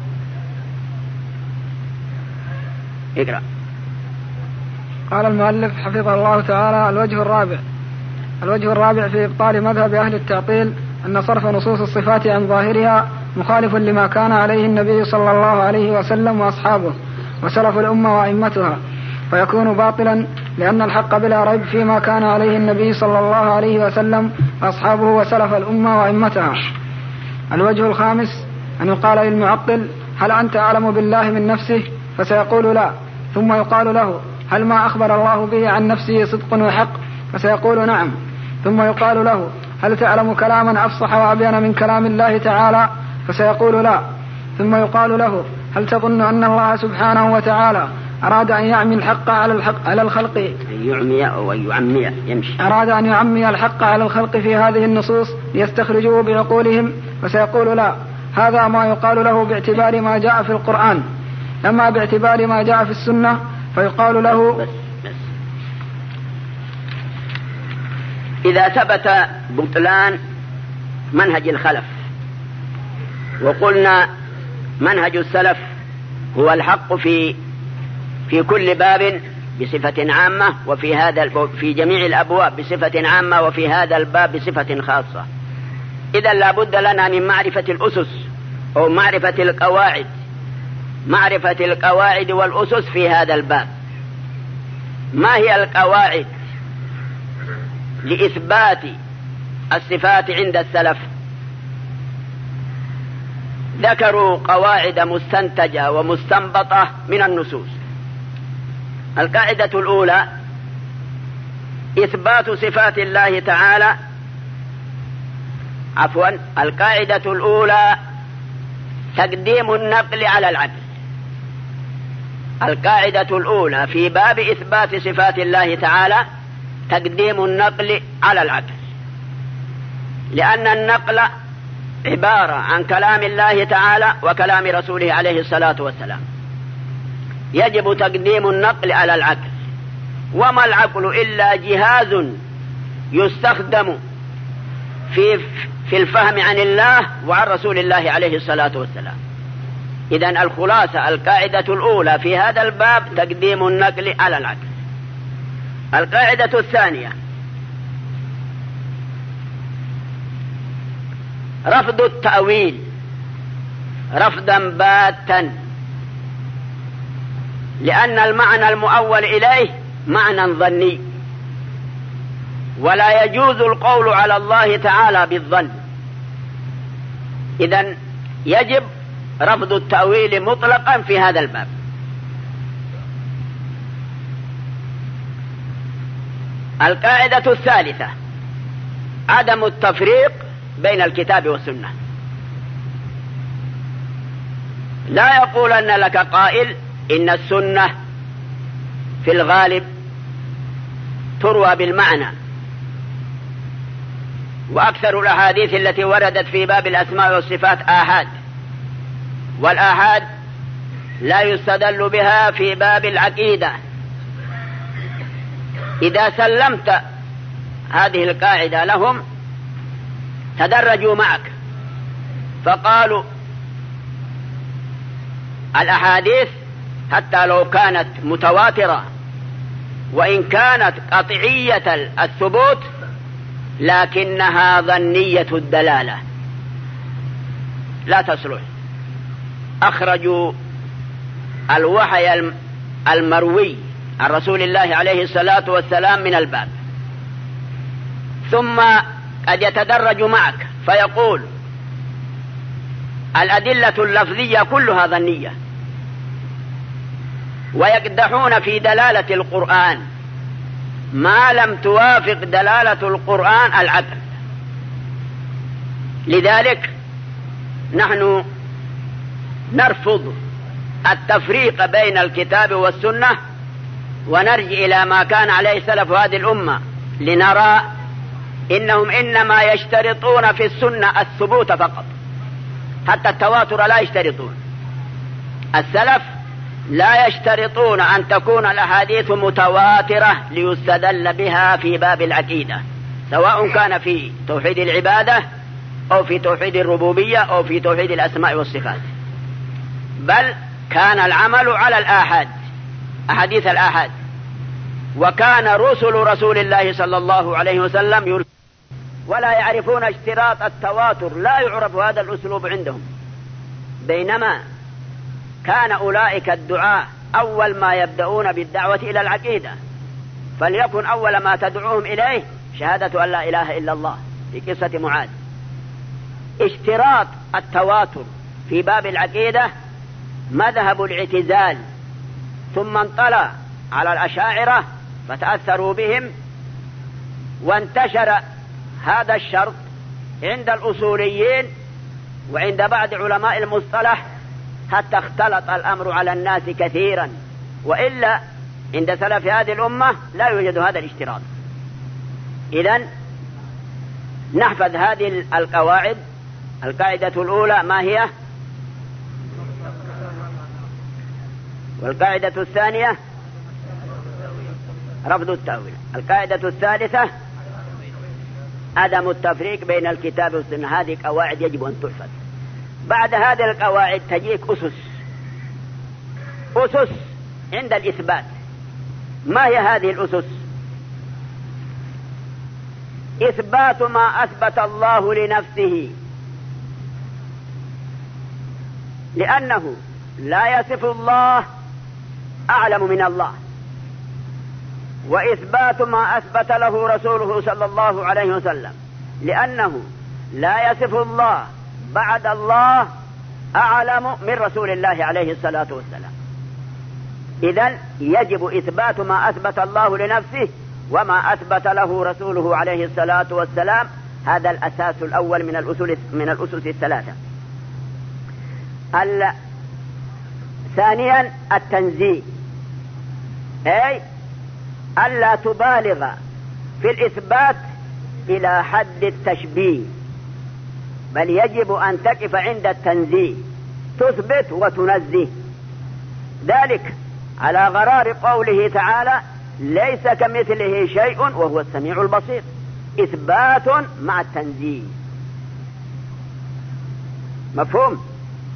اقرأ. قال المؤلف حفظه الله تعالى: الوجه الرابع الوجه الرابع في إبطال مذهب أهل التعطيل أن صرف نصوص الصفات عن ظاهرها مخالف لما كان عليه النبي صلى الله عليه وسلم وأصحابه وسلف الأمة وأئمتها، فيكون باطلا، لأن الحق بلا ريب فيما كان عليه النبي صلى الله عليه وسلم وأصحابه وسلف الأمة وأئمتها. الوجه الخامس أن يقال للمعطل: هل أنت أعلم بالله من نفسه؟ فسيقول لا، ثم يقال له: هل ما أخبر الله به عن نفسه صدق وحق؟ فسيقول نعم، ثم يقال له: هل تعلم كلاما أفصح وأبين من كلام الله تعالى؟ فسيقول لا، ثم يقال له: هل تظن أن الله سبحانه وتعالى أراد أن يعمي الحق على الحق على الخلق يعمي أو يعمي يمشي أراد أن يعمي الحق على الخلق في هذه النصوص ليستخرجوه بعقولهم؟ فسيقول لا، هذا ما يقال له باعتبار ما جاء في القرآن، أما باعتبار ما جاء في السنة فيقال له بس بس. إذا ثبت بطلان منهج الخلف وقلنا منهج السلف هو الحق في في كل باب بصفة عامة، وفي هذا في جميع الأبواب بصفة عامة، وفي هذا الباب بصفة خاصة، إذا لا بد لنا من معرفة الأسس أو معرفة القواعد معرفة القواعد والأسس في هذا الباب. ما هي القواعد لإثبات الصفات عند السلف؟ ذكروا قواعد مستنتجة ومستنبطة من النصوص. القاعدة الأولى إثبات صفات الله تعالى عفوا القاعدة الأولى تقديم النقل على العقل. القاعدة الأولى في باب إثبات صفات الله تعالى تقديم النقل على العقل، لأن النقل عبارة عن كلام الله تعالى وكلام رسوله عليه الصلاة والسلام، يجب تقديم النقل على العقل. وما العقل إلا جهاز يستخدم في في الفهم عن الله وعن رسول الله عليه الصلاة والسلام. إذن الخلاصة القاعدة الأولى في هذا الباب تقديم النقل على العقل. القاعدة الثانية رفض التأويل رفضا باتا، لأن المعنى المؤول إليه معنى ظني، ولا يجوز القول على الله تعالى بالظن. إذن يجب رفض التأويل مطلقا في هذا الباب. القاعدة الثالثة عدم التفريق بين الكتاب والسنة. لا يقولن لك قائل إن السنة في الغالب تروى بالمعنى، وأكثر الأحاديث التي وردت في باب الأسماء والصفات آحاد، والآحاد لا يستدل بها في باب العقيدة. إذا سلمت هذه القاعدة لهم تدرجوا معك، فقالوا الأحاديث حتى لو كانت متواترة وإن كانت قطعية الثبوت لكنها ظنية الدلالة لا تصلح. أخرجوا الوحي المروي عن رسول الله عليه الصلاة والسلام من الباب، ثم قد يتدرج معك فيقول الأدلة اللفظية كلها ظنية، ويقدحون في دلالة القرآن ما لم توافق دلالة القرآن العقل. لذلك نحن نرفض التفريق بين الكتاب والسنة، ونرجع إلى ما كان عليه سلف هذه الأمة، لنرى إنهم إنما يشترطون في السنة الثبوت فقط، حتى التواتر لا يشترطون. السلف لا يشترطون أن تكون الأحاديث متواترة ليستدل بها في باب العقيدة، سواء كان في توحيد العبادة أو في توحيد الربوبية أو في توحيد الأسماء والصفات، بل كان العمل على الآحاد، أحاديث الآحاد. وكان رسل رسول الله صلى الله عليه وسلم يرسل ولا يعرفون اشتراط التواتر، لا يعرف هذا الأسلوب عندهم. بينما كان أولئك الدعاء أول ما يبدأون بالدعوة إلى العقيدة، فليكن أول ما تدعوهم إليه شهادة أن لا إله إلا الله في قصة معاذ. اشتراط التواتر في باب العقيدة مذهب الاعتزال، ثم انطلع على الأشاعرة فتأثروا بهم، وانتشر هذا الشرط عند الأصوليين وعند بعض علماء المصطلح، حتى اختلط الأمر على الناس كثيرا. وإلا عند سلف هذه الأمة لا يوجد هذا الاشتراط. إذن نحفظ هذه القواعد. القاعدة الأولى ما هي؟ والقاعدة الثانية رفض التأويل. القاعدة الثالثة عدم التفريق بين الكتاب والسنة. هذه قواعد يجب أن تحفظ. بعد هذه القواعد تجيك أسس أسس عند الإثبات. ما هي هذه الأسس؟ إثبات ما أثبت الله لنفسه، لأنه لا يصف الله أعلم من الله، وإثبات ما أثبت له رسوله صلى الله عليه وسلم، لأنه لا يصف الله بعد الله أعلم من رسول الله عليه الصلاة والسلام. إذن يجب إثبات ما أثبت الله لنفسه وما أثبت له رسوله عليه الصلاة والسلام. هذا الأساس الأول من الأصول من الأسس الثلاثة. ثانيا التنزيه، أي ألا تبالغ في الإثبات إلى حد التشبيه، بل يجب أن تقف عند التنزيه، تثبت وتنزه. ذلك على غرار قوله تعالى: ليس كمثله شيء وهو السميع البصير. إثبات مع التنزيه. مفهوم؟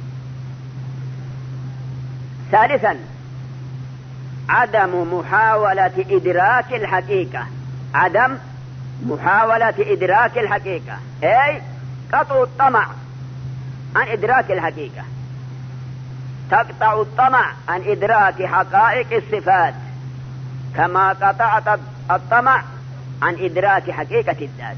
ثالثا عدم محاولة إدراك الحقيقة. عدم محاولة إدراك الحقيقة، أي قطع الطمع عن إدراك الحقيقة. تقطع الطمع عن إدراك حقائق الصفات كما قطعت الطمع عن إدراك حقيقة الذات.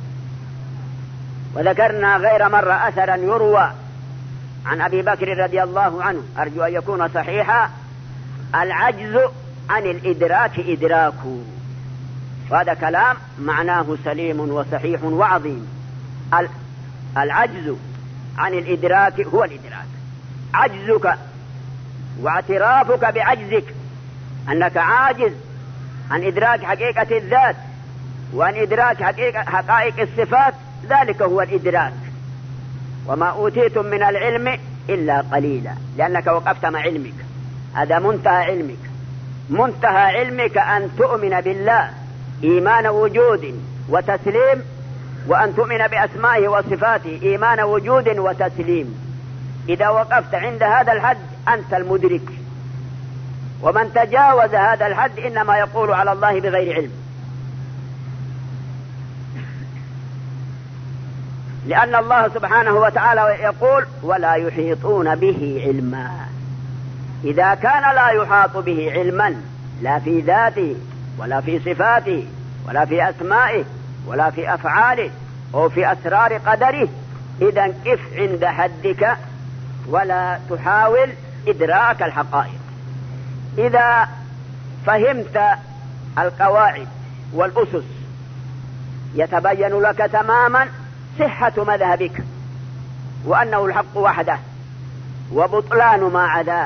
وذكرنا غير مرة أثرا يروى عن أبي بكر رضي الله عنه، أرجو أن يكون صحيحا: العجز عن الإدراك إدراك. وهذا كلام معناه سليم وصحيح وعظيم. العجز عن الإدراك هو الإدراك. عجزك واعترافك بعجزك، أنك عاجز عن إدراك حقيقة الذات وعن إدراك حقيقة حقائق الصفات، ذلك هو الإدراك. وما أوتيتم من العلم إلا قليلا، لأنك وقفت مع علمك. هذا منتهى علمك. منتهى علمك أن تؤمن بالله إيمان وجود وتسليم، وأن تؤمن بأسمائه وصفاته إيمان وجود وتسليم. إذا وقفت عند هذا الحد أنت المدرك. ومن تجاوز هذا الحد إنما يقول على الله بغير علم، لأن الله سبحانه وتعالى يقول: ولا يحيطون به علما. إذا كان لا يحاط به علما، لا في ذاته ولا في صفاته ولا في أسمائه ولا في أفعاله أو في أسرار قدره، إذن قف عند حدك ولا تحاول إدراك الحقائق. إذا فهمت القواعد والأسس يتبين لك تماما صحة مذهبك، وأنه الحق وحده وبطلان ما عداه.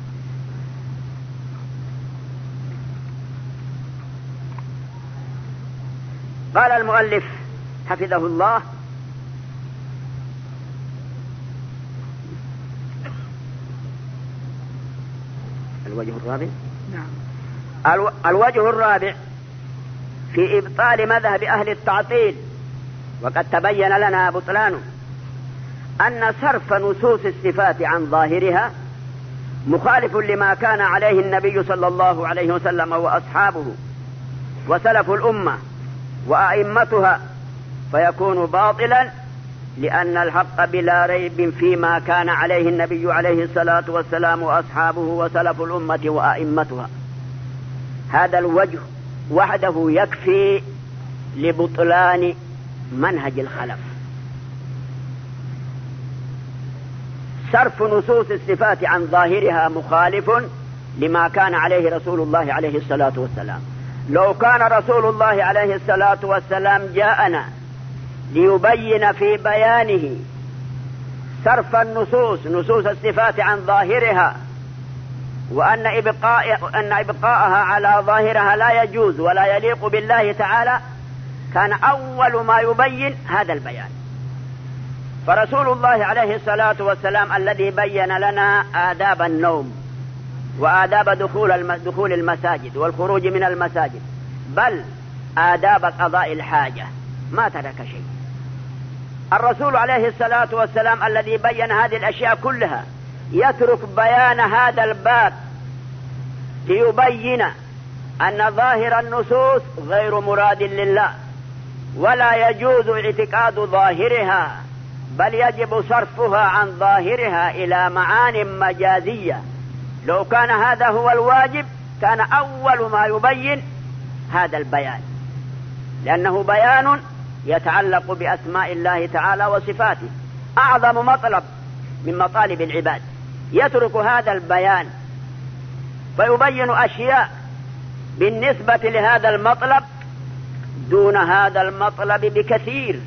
قال المؤلف حفظه الله: الوجه الرابع. نعم. الوجه الرابع في إبطال مذهب أهل التعطيل، وقد تبين لنا بطلانه. أن صرف نصوص الصفات عن ظاهرها مخالف لما كان عليه النبي صلى الله عليه وسلم وأصحابه وسلف الأمة وأئمتها، فيكون باطلا، لأن الحق بلا ريب فيما كان عليه النبي عليه الصلاة والسلام وأصحابه وسلف الأمة وأئمتها. هذا الوجه وحده يكفي لبطلان منهج الخلف. صرف نصوص الصفات عن ظاهرها مخالف لما كان عليه رسول الله عليه الصلاة والسلام. لو كان رسول الله عليه الصلاة والسلام جاءنا ليبين في بيانه صرف النصوص نصوص الصفات عن ظاهرها، وأن إبقاء أن إبقاءها على ظاهرها لا يجوز ولا يليق بالله تعالى، كان أول ما يبين هذا البيان. فرسول الله عليه الصلاة والسلام الذي بين لنا آداب النوم وآداب دخول دخول المساجد والخروج من المساجد، بل آداب قضاء الحاجة، ما ترك شيء. الرسول عليه الصلاة والسلام الذي بين هذه الأشياء كلها يترك بيان هذا الباب ليبين أن ظاهر النصوص غير مراد لله، ولا يجوز اعتقاد ظاهرها، بل يجب صرفها عن ظاهرها إلى معان مجازية. لو كان هذا هو الواجب كان أول ما يبين هذا البيان، لأنه بيان يتعلق بأسماء الله تعالى وصفاته، أعظم مطلب من مطالب العباد. يترك هذا البيان فيبين أشياء بالنسبة لهذا المطلب دون هذا المطلب بكثير.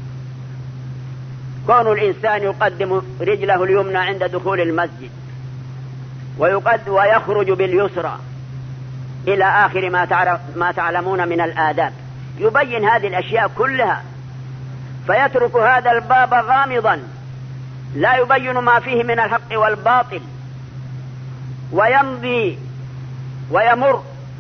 كون الإنسان يقدم رجله اليمنى عند دخول المسجد ويقد ويخرج باليسرى إلى آخر ما تعرف ما تعلمون من الآداب، يبين هذه الأشياء كلها، فيترك هذا الباب غامضا لا يبين ما فيه من الحق والباطل، ويمضي ويمر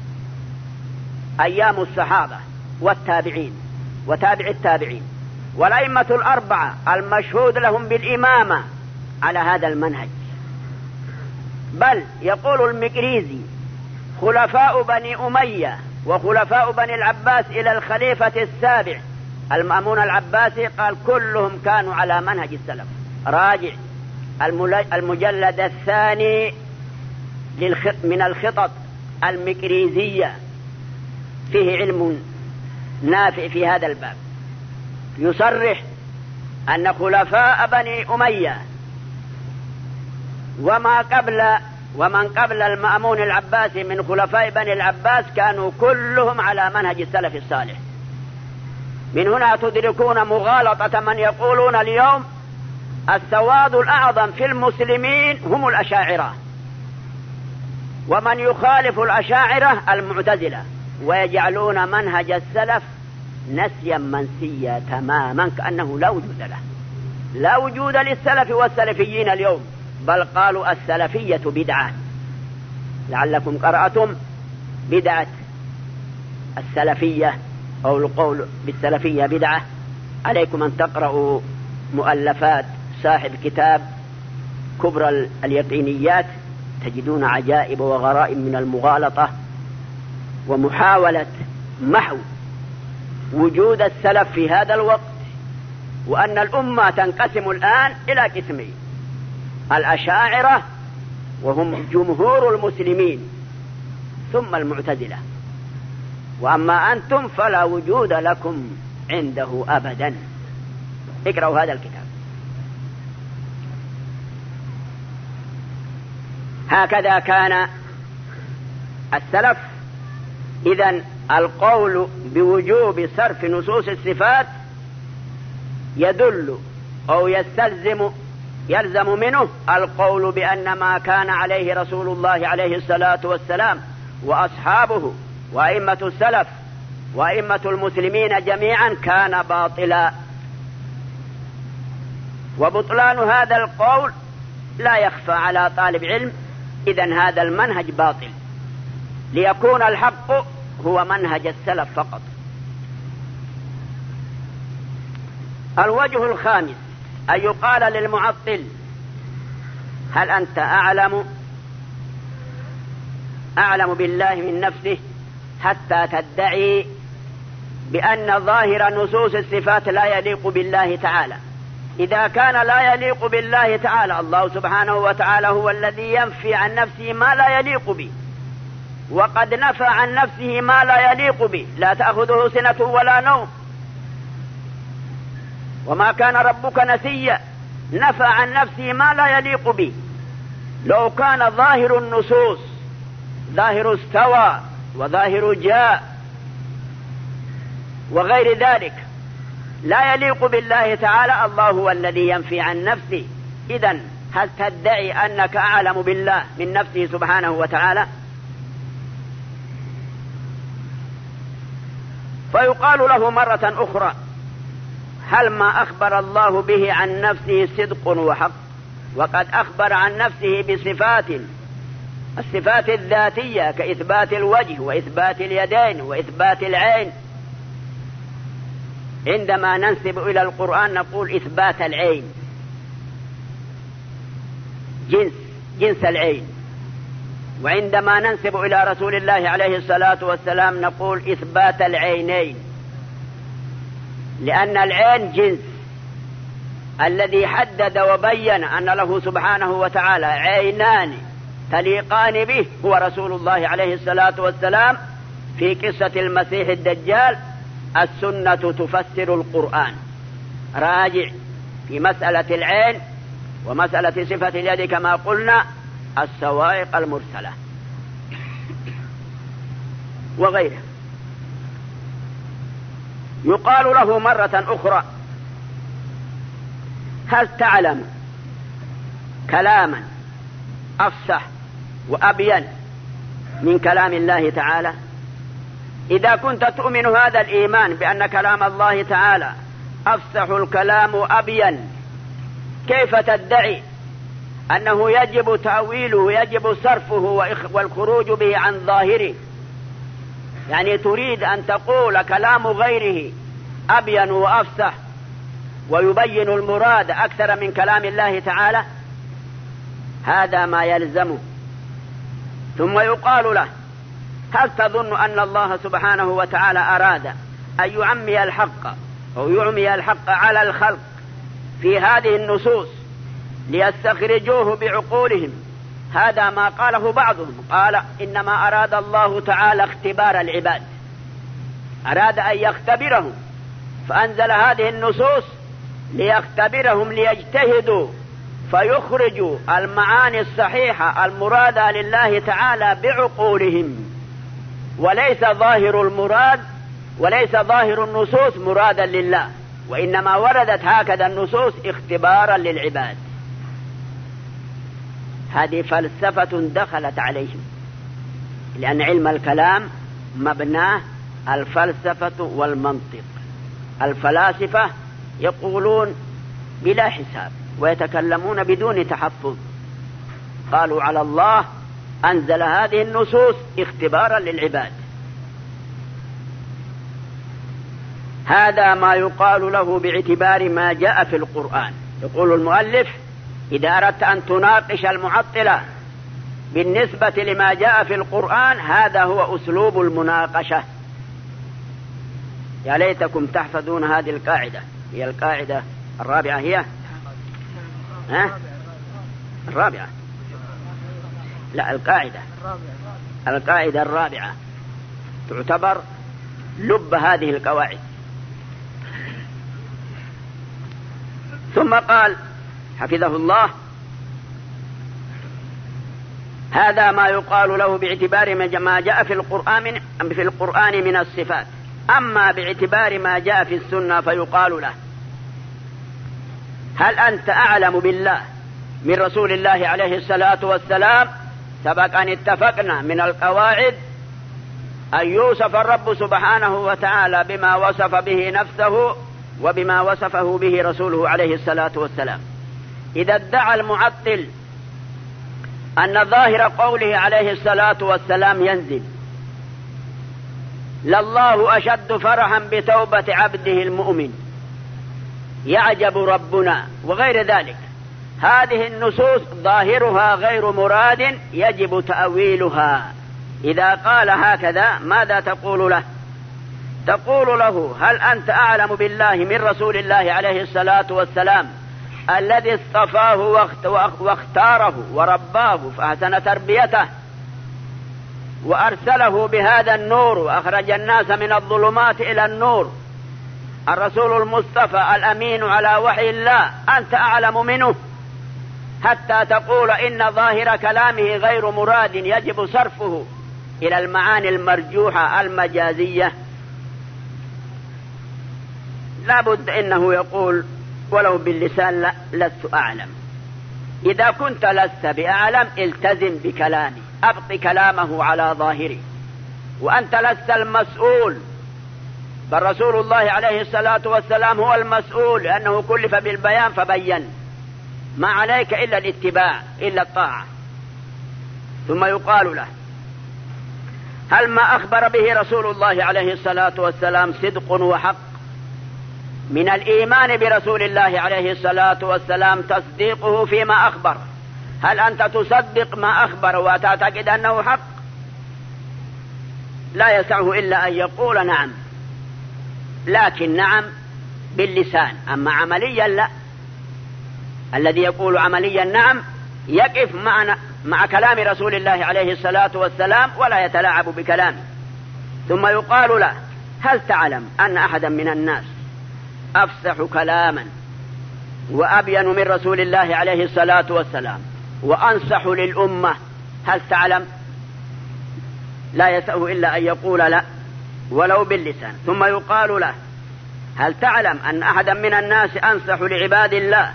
أيام الصحابة والتابعين وتابع التابعين والأئمة الأربعة المشهود لهم بالإمامة على هذا المنهج. بل يقول المقريزي خلفاء بني أمية وخلفاء بني العباس إلى الخليفة السابع المأمون العباسي، قال كلهم كانوا على منهج السلف. راجع المجلد الثاني من الخطط المقريزية، فيه علم نافع في هذا الباب، يصرح أن خلفاء بني أمية وما قبل ومن قبل المأمون العباسي من خلفاء بني العباس كانوا كلهم على منهج السلف الصالح. من هنا تدركون مغالطة من يقولون اليوم السواد الأعظم في المسلمين هم الأشاعرة، ومن يخالف الأشاعرة المعتزلة، ويجعلون منهج السلف نسيا منسيا تماما، كأنه لا وجود له، لا وجود للسلف والسلفيين اليوم، بل قالوا السلفية بدعة. لعلكم قرأتم بدعة السلفية أو القول بالسلفية بدعة. عليكم أن تقرأوا مؤلفات صاحب كتاب كبرى اليقينيات، تجدون عجائب وغرائب من المغالطة ومحاولة محو وجود السلف في هذا الوقت، وأن الأمة تنقسم الآن إلى قسمين: الأشاعرة وهم جمهور المسلمين، ثم المعتزلة، وأما أنتم فلا وجود لكم عنده أبدا. اقرأوا هذا الكتاب. هكذا كان السلف. إذن القول بوجوب صرف نصوص الصفات يدل أو يستلزم يلزم منه القول بأن ما كان عليه رسول الله عليه الصلاة والسلام وأصحابه وأئمة السلف وأئمة المسلمين جميعا كان باطلا. وبطلان هذا القول لا يخفى على طالب علم. إذن هذا المنهج باطل، ليكون الحق هو منهج السلف فقط. الوجه الخامس أن يقال للمعطل هل أنت أعلم أعلم بالله من نفسه حتى تدعي بأن ظاهر نصوص الصفات لا يليق بالله تعالى؟ إذا كان لا يليق بالله تعالى، الله سبحانه وتعالى هو الذي ينفي عن نفسه ما لا يليق به، وقد نفى عن نفسه ما لا يليق به، لا تأخذه سنة ولا نوم، وما كان ربك نسيا، نفى عن نفسه ما لا يليق به. لو كان ظاهر النصوص ظاهر استوى وظاهر جاء وغير ذلك لا يليق بالله تعالى، الله هو الذي ينفي عن نفسه. إذن هل تدعي أنك أعلم بالله من نفسه سبحانه وتعالى؟ فيقال له مرة أخرى هل ما أخبر الله به عن نفسه صدق وحق؟ وقد أخبر عن نفسه بصفات، الصفات الذاتية كإثبات الوجه وإثبات اليدين وإثبات العين. عندما ننسب إلى القرآن نقول إثبات العين، جنس جنس العين، وعندما ننسب إلى رسول الله عليه الصلاة والسلام نقول إثبات العينين، لأن العين جنس. الذي حدد وبين أن له سبحانه وتعالى عينان تليقان به هو رسول الله عليه الصلاة والسلام في قصة المسيح الدجال. السنة تفسر القرآن، راجع في مسألة العين ومسألة صفة اليد كما قلنا السوائق المرسلة وغيره. يقال له مرة أخرى هل تعلم كلاما أفصح وأبين من كلام الله تعالى؟ إذا كنت تؤمن هذا الإيمان بأن كلام الله تعالى أفصح الكلام وأبين، كيف تدعي أنه يجب تأويله يجب صرفه والخروج به عن ظاهره؟ يعني تريد أن تقول كلام غيره أبين وأفصح ويبين المراد أكثر من كلام الله تعالى؟ هذا ما يلزمه. ثم يقال له هل تظن أن الله سبحانه وتعالى أراد أن يعمي الحق أو يعمي الحق على الخلق في هذه النصوص ليستخرجوه بعقولهم؟ هذا ما قاله بعضهم، قال إنما أراد الله تعالى اختبار العباد، أراد أن يختبرهم فأنزل هذه النصوص ليختبرهم ليجتهدوا فيخرجوا المعاني الصحيحة المرادة لله تعالى بعقولهم، وليس ظاهر المراد وليس ظاهر النصوص مرادا لله، وإنما وردت هكذا النصوص اختبارا للعباد. هذه فلسفة دخلت عليهم، لأن علم الكلام مبناه الفلسفة والمنطق. الفلاسفة يقولون بلا حساب ويتكلمون بدون تحفظ، قالوا على الله أنزل هذه النصوص اختبارا للعباد. هذا ما يقال له باعتبار ما جاء في القرآن. يقول المؤلف إذا أردت أن تناقش المعطلة بالنسبة لما جاء في القرآن هذا هو أسلوب المناقشة. يا ليتكم تحفظون هذه القاعدة، هي القاعدة الرابعة، هي ها؟ الرابعة لا القاعدة القاعدة الرابعة تعتبر لب هذه القواعد. ثم قال حفظه الله هذا ما يقال له باعتبار ما جاء في القرآن في القرآن من الصفات. أما باعتبار ما جاء في السنة فيقال له هل أنت أعلم بالله من رسول الله عليه الصلاة والسلام؟ سبق أن اتفقنا من القواعد أن يوصف الرب سبحانه وتعالى بما وصف به نفسه وبما وصفه به رسوله عليه الصلاة والسلام. إذا ادعى المعطل أن ظاهر قوله عليه الصلاة والسلام ينزل، لله أشد فرحا بتوبة عبده المؤمن يعجب ربنا وغير ذلك. هذه النصوص ظاهرها غير مراد يجب تأويلها. إذا قال هكذا ماذا تقول له؟ تقول له هل أنت أعلم بالله من رسول الله عليه الصلاة والسلام الذي اصطفاه واختاره ورباه فأحسن تربيته وأرسله بهذا النور وأخرج الناس من الظلمات إلى النور، الرسول المصطفى الأمين على وحي الله، أنت أعلم منه حتى تقول إن ظاهر كلامه غير مراد يجب صرفه إلى المعاني المرجوحة المجازية؟ لابد إنه يقول ولو باللسان لا لست أعلم. إذا كنت لست بأعلم التزم بكلامي، أبق كلامه على ظاهره، وأنت لست المسؤول، بل رسول الله عليه الصلاة والسلام هو المسؤول لأنه كلف بالبيان فبين، ما عليك إلا الاتباع إلا الطاعة. ثم يقال له هل ما أخبر به رسول الله عليه الصلاة والسلام صدق وحق؟ من الإيمان برسول الله عليه الصلاة والسلام تصديقه فيما أخبر. هل أنت تصدق ما أخبر وتعتقد أنه حق؟ لا يسعه إلا أن يقول نعم، لكن نعم باللسان، أما عمليا لا. الذي يقول عمليا نعم يقف مع, مع كلام رسول الله عليه الصلاة والسلام ولا يتلاعب بكلامه. ثم يقال له هل تعلم أن أحدا من الناس أفسح كلاما وأبين من رسول الله عليه الصلاة والسلام وأنصح للأمة؟ هل تعلم؟ لا يسأه إلا أن يقول لا ولو باللسان. ثم يقال له هل تعلم أن أحدا من الناس أنصح لعباد الله؟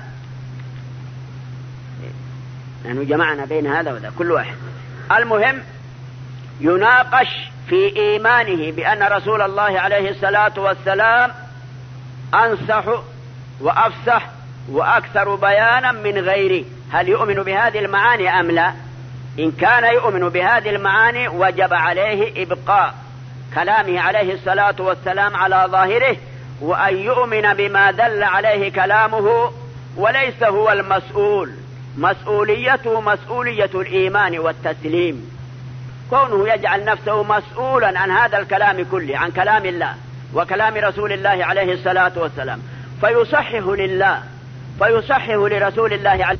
نحن جمعنا بين هذا وذا كل واحد. المهم يناقش في إيمانه بأن رسول الله عليه الصلاة والسلام أنصح وأفسح وأكثر بيانا من غيره، هل يؤمن بهذه المعاني أم لا؟ إن كان يؤمن بهذه المعاني وجب عليه إبقاء كلامه عليه الصلاة والسلام على ظاهره، وأن يؤمن بما دل عليه كلامه، وليس هو المسؤول، مسؤوليته مسؤولية الإيمان والتسليم. كونه يجعل نفسه مسؤولا عن هذا الكلام كله، عن كلام الله وكلام رسول الله عليه الصلاة والسلام، فيصحح لله فيصحح لرسول الله عليه،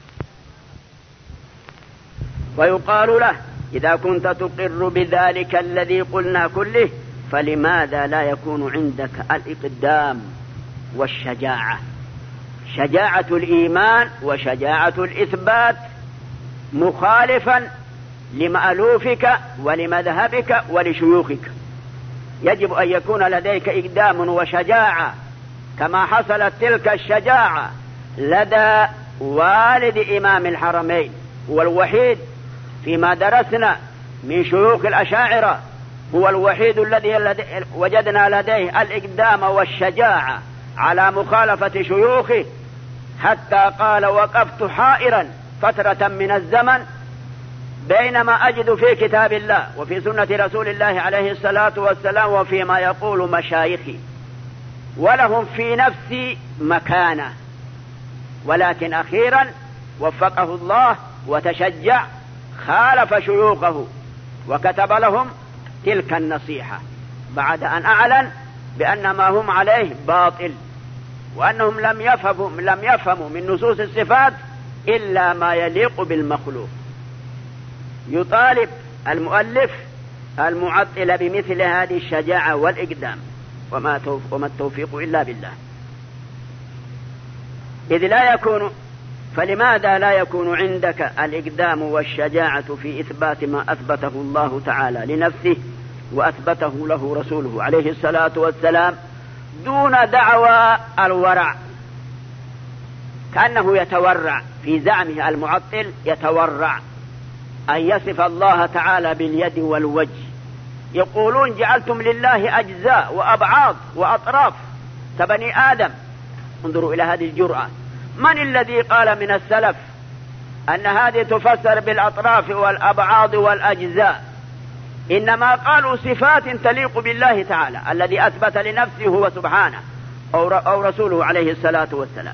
ويقال له إذا كنت تقر بذلك الذي قلنا كله فلماذا لا يكون عندك الإقدام والشجاعة، شجاعة الإيمان وشجاعة الإثبات، مخالفا لمألوفك ولمذهبك ولشيوخك؟ يجب أن يكون لديك إقدام وشجاعة كما حصلت تلك الشجاعة لدى والد إمام الحرمين، والوحيد فيما درسنا من شيوخ الأشاعرة هو الوحيد الذي وجدنا لديه الإقدام والشجاعة على مخالفة شيوخه، حتى قال وقفت حائرا فترة من الزمن بينما أجد في كتاب الله وفي سنة رسول الله عليه الصلاة والسلام وفيما يقول مشايخي، ولهم في نفسي مكانة، ولكن أخيرا وفقه الله وتشجع، خالف شيوخه وكتب لهم تلك النصيحة بعد أن أعلن بأن ما هم عليه باطل، وأنهم لم يفهموا, لم يفهموا من نصوص الصفات إلا ما يليق بالمخلوق. يطالب المؤلف المعطل بمثل هذه الشجاعة والإقدام، وما, وما التوفيق إلا بالله. إذ لا يكون فلماذا لا يكون عندك الإقدام والشجاعة في إثبات ما أثبته الله تعالى لنفسه وأثبته له رسوله عليه الصلاة والسلام دون دعوى الورع؟ كأنه يتورع في زعمه المعطل، يتورع أن يصف الله تعالى باليد والوجه. يقولون جعلتم لله أجزاء وأبعاض وأطراف كبني آدم. انظروا إلى هذه الجرأة. من الذي قال من السلف أن هذه تفسر بالأطراف والأبعاض والأجزاء؟ إنما قالوا صفات تليق بالله تعالى الذي أثبت لنفسه هو سبحانه، أو رسوله عليه الصلاة والسلام.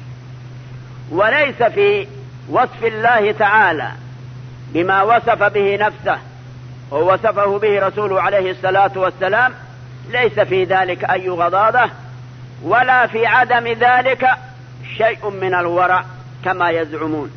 وليس في وصف الله تعالى بما وصف به نفسه ووصفه به رسوله عليه الصلاة والسلام ليس في ذلك أي غضاضة، ولا في عدم ذلك شيء من الورع كما يزعمون.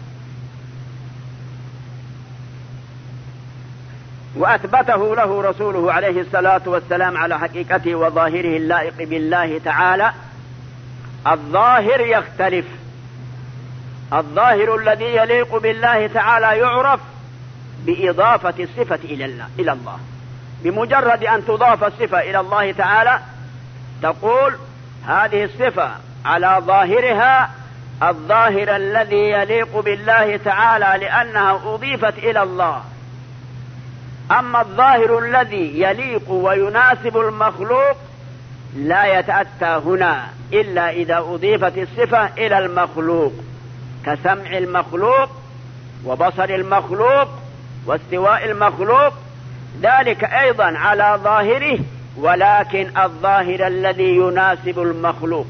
وأثبته له رسوله عليه الصلاة والسلام على حقيقته وظاهره اللائق بالله تعالى. الظاهر يختلف، الظاهر الذي يليق بالله تعالى يعرف بإضافة الصفة إلى الله, إلى الله. بمجرد أن تضاف الصفة إلى الله تعالى تقول هذه الصفة على ظاهرها الظاهر الذي يليق بالله تعالى لأنها أضيفت إلى الله. أما الظاهر الذي يليق ويناسب المخلوق لا يتأتى هنا إلا إذا أضيفت الصفة إلى المخلوق، كسمع المخلوق وبصر المخلوق واستواء المخلوق، ذلك أيضا على ظاهره ولكن الظاهر الذي يناسب المخلوق.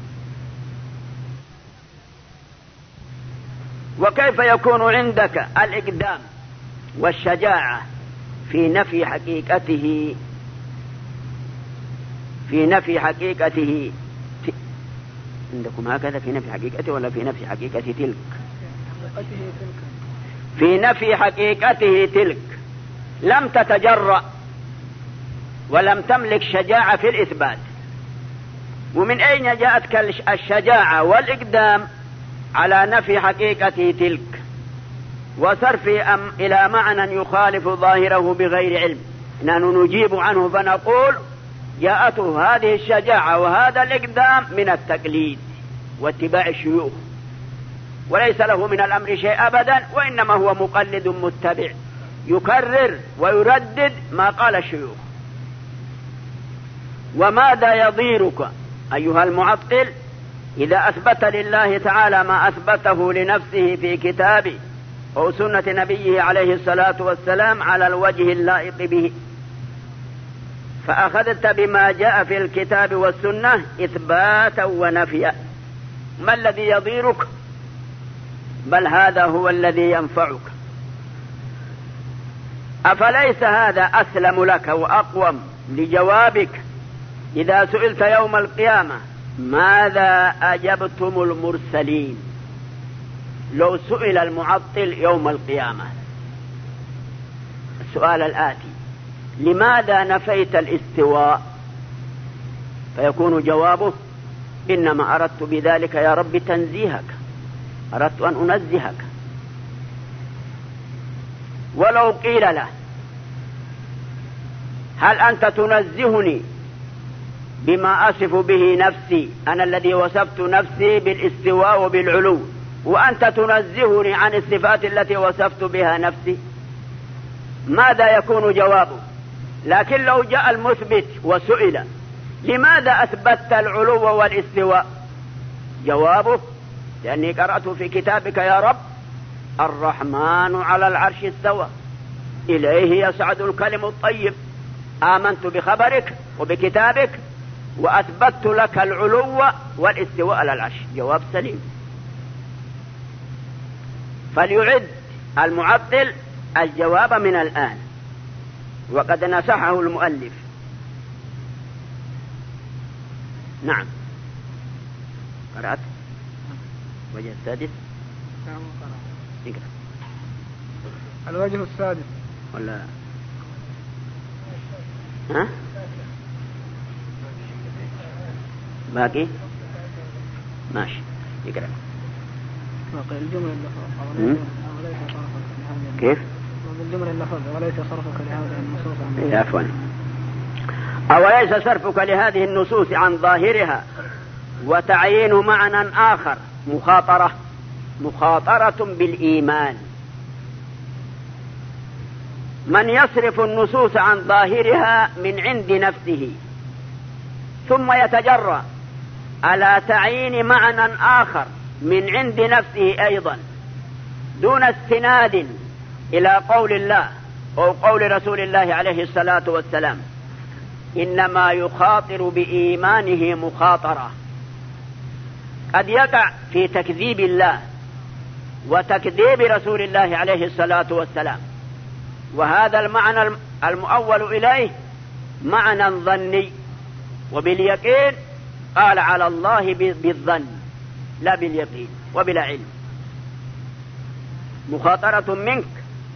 وكيف يكون عندك الإقدام والشجاعة في نفي حقيقته في نفي حقيقته عندكم هكذا في نفي حقيقته ولا في نفي حقيقة تلك؟ في نفي حقيقته تلك لم تتجرأ ولم تملك شجاعة في الإثبات. ومن أين جاءتك الشجاعة والإقدام على نفي حقيقته تلك وصرف إلى معنى يخالف ظاهره بغير علم؟ نحن نجيب عنه فنقول جاءته هذه الشجاعة وهذا الإقدام من التقليد واتباع الشيوخ، وليس له من الأمر شيء أبدا، وإنما هو مقلد متبع يكرر ويردد ما قال الشيوخ. وماذا يضيرك أيها المعطل إذا أثبت لله تعالى ما أثبته لنفسه في كتابه أو سنة نبيه عليه الصلاة والسلام على الوجه اللائق به، فأخذت بما جاء في الكتاب والسنة إثباتا ونفيا؟ ما الذي يضيرك؟ بل هذا هو الذي ينفعك. أفليس هذا أسلم لك وأقوم لجوابك إذا سئلت يوم القيامة ماذا أجبتم المرسلين؟ لو سئل المعطل يوم القيامة السؤال الآتي: لماذا نفيت الاستواء؟ فيكون جوابه: إنما أردت بذلك يا رب تنزيهك، أردت أن أنزهك. ولو قيل له: هل أنت تنزهني بما أصف به نفسي، أنا الذي وصفت نفسي بالاستواء وبالعلو، وأنت تنزهني عن الصفات التي وصفت بها نفسي؟ ماذا يكون جوابه؟ لكن لو جاء المثبت وسئل لماذا أثبتت العلو والاستواء؟ جوابه: لأني قرأت في كتابك يا رب الرحمن على العرش استوى إليه يصعد الكلم الطيب، آمنت بخبرك وبكتابك وأثبتت لك العلو والاستواء على العرش. جواب سليم. فليعد المعطل الجواب من الآن، وقد نصحه المؤلف. نعم. قرأت الوجه السادس. الوجه السادس ولا ها باقي؟ ماشي يقرأ. الجملة كيف؟ الجملة اللفظ وليس صرفك لهذه النصوص. عفوا. أوليس صرفك لهذه النصوص عن ظاهرها وتعيين معنى آخر مخاطرة مخاطرة بالإيمان. من يصرف النصوص عن ظاهرها من عند نفسه ثم يتجرأ على تعيين معنى آخر من عند نفسه أيضا دون استناد إلى قول الله أو قول رسول الله عليه الصلاة والسلام، إنما يخاطر بإيمانه مخاطرة. قد يقع في تكذيب الله وتكذيب رسول الله عليه الصلاة والسلام، وهذا المعنى المؤول إليه معنى ظني، وباليقين قال على الله بالظن لا باليقين وبلا علم. مخاطرة منك،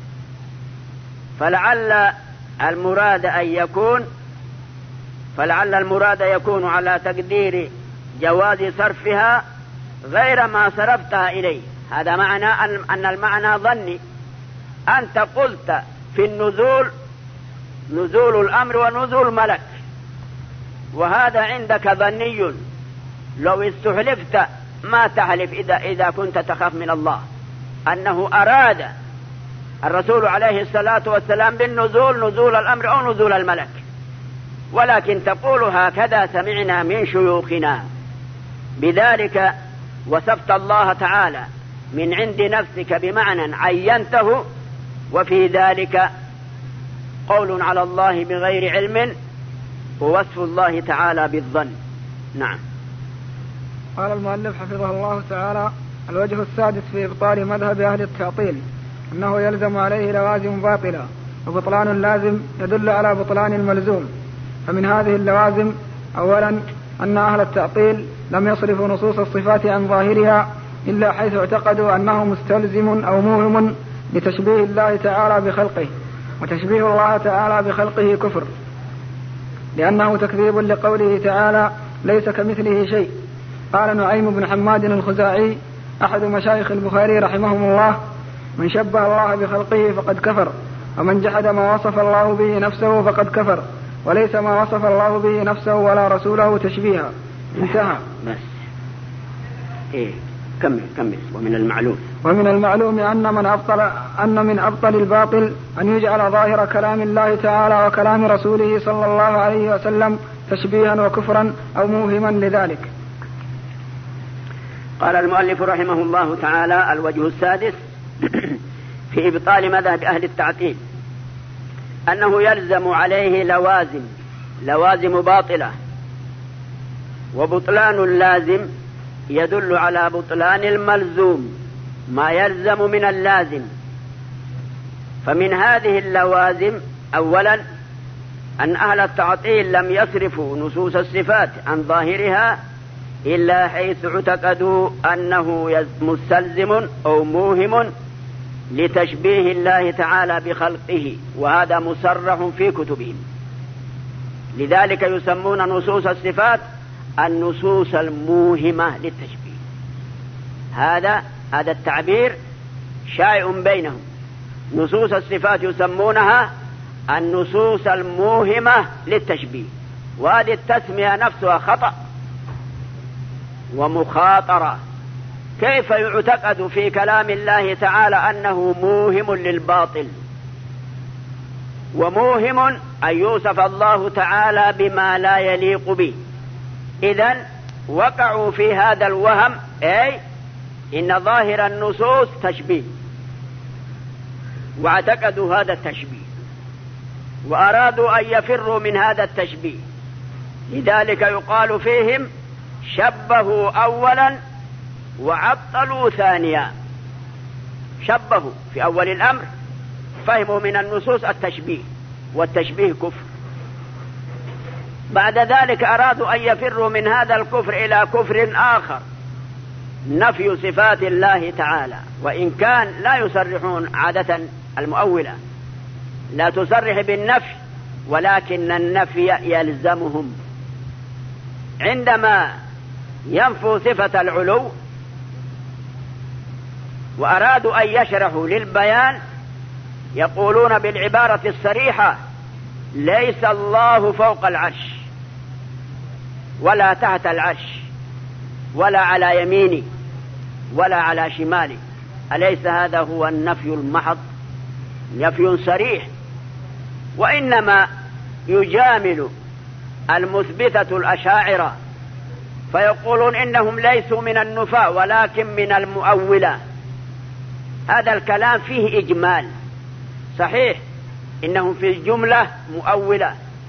فلعل المراد أن يكون فلعل المراد يكون على تقدير جواز صرفها غير ما صرفتها إليه. هذا معنى أن المعنى ظني. أنت قلت في النزول نزول الأمر ونزول ملك، وهذا عندك ظني، لو استحلفت ما تحلف إذا, إذا كنت تخاف من الله أنه أراد الرسول عليه الصلاة والسلام بالنزول نزول الأمر أو نزول الملك، ولكن تقول هكذا سمعنا من شيوخنا. بذلك وصفت الله تعالى من عند نفسك بمعنى عينته، وفي ذلك قول على الله بغير علم ووصف الله تعالى بالظن. نعم. قال المؤلف حفظه الله تعالى: الوجه السادس في إبطال مذهب أهل التعطيل أنه يلزم عليه لوازم باطلة، وبطلان اللازم يدل على بطلان الملزوم. فمن هذه اللوازم: أولا أن أهل التعطيل لم يصرفوا نصوص الصفات عن ظاهرها إلا حيث اعتقدوا أنه مستلزم أو موهم لتشبيه الله تعالى بخلقه، وتشبيه الله تعالى بخلقه كفر، لأنه تكذيب لقوله تعالى: ليس كمثله شيء. قال نعيم بن حماد الخزاعي أحد مشايخ البخاري رحمهم الله: من شبه الله بخلقه فقد كفر، ومن جحد ما وصف الله به نفسه فقد كفر، وليس ما وصف الله به نفسه ولا رسوله تشبيها. انتهى. بس إيه كمل كمل. ومن المعلوم ومن المعلوم أن من أبطل أن من أبطل الباطل أن يجعل ظاهر كلام الله تعالى وكلام رسوله صلى الله عليه وسلم تشبيها وكفرا أو موهما لذلك. قال المؤلف رحمه الله تعالى: الوجه السادس في إبطال مذهب أهل التعطيل أنه يلزم عليه لوازم لوازم باطلة، وبطلان اللازم يدل على بطلان الملزوم، ما يلزم من اللازم. فمن هذه اللوازم: أولا أن أهل التعطيل لم يصرفوا نصوص الصفات عن ظاهرها إلا حيث اعتقدوا أنه مستلزم أو موهم لتشبيه الله تعالى بخلقه، وهذا مصرح في كتبهم. لذلك يسمون نصوص الصفات النصوص الموهمة للتشبيه. هذا هذا التعبير شائع بينهم. نصوص الصفات يسمونها النصوص الموهمة للتشبيه، وهذه التسمية نفسها خطأ ومخاطرة. كيف يعتقد في كلام الله تعالى أنه موهم للباطل؟ وموهم أن يوصف الله تعالى بما لا يليق به. إذن وقعوا في هذا الوهم، أي إن ظاهر النصوص تشبيه، واعتقدوا هذا التشبيه وأرادوا أن يفروا من هذا التشبيه. لذلك يقال فيهم شبهوا أولا وعطلوا ثانيا. شبهوا في أول الأمر، فهموا من النصوص التشبيه، والتشبيه كفر. بعد ذلك أرادوا أن يفروا من هذا الكفر إلى كفر آخر، نفي صفات الله تعالى، وإن كان لا يصرحون عادة المؤولة لا تصرح بالنفي، ولكن النفي يلزمهم. عندما ينفوا صفة العلو وأرادوا أن يشرحوا للبيان يقولون بالعبارة الصريحة: ليس الله فوق العرش ولا تحت العرش ولا على يمينه ولا على شماله. أليس هذا هو النفي المحض؟ نفي صريح. وإنما يجامل المثبتة الأشاعرة فيقولون إنهم ليسوا من النفاة ولكن من المؤولة. هذا الكلام فيه إجمال صحيح، إنهم في الجملة مؤولة،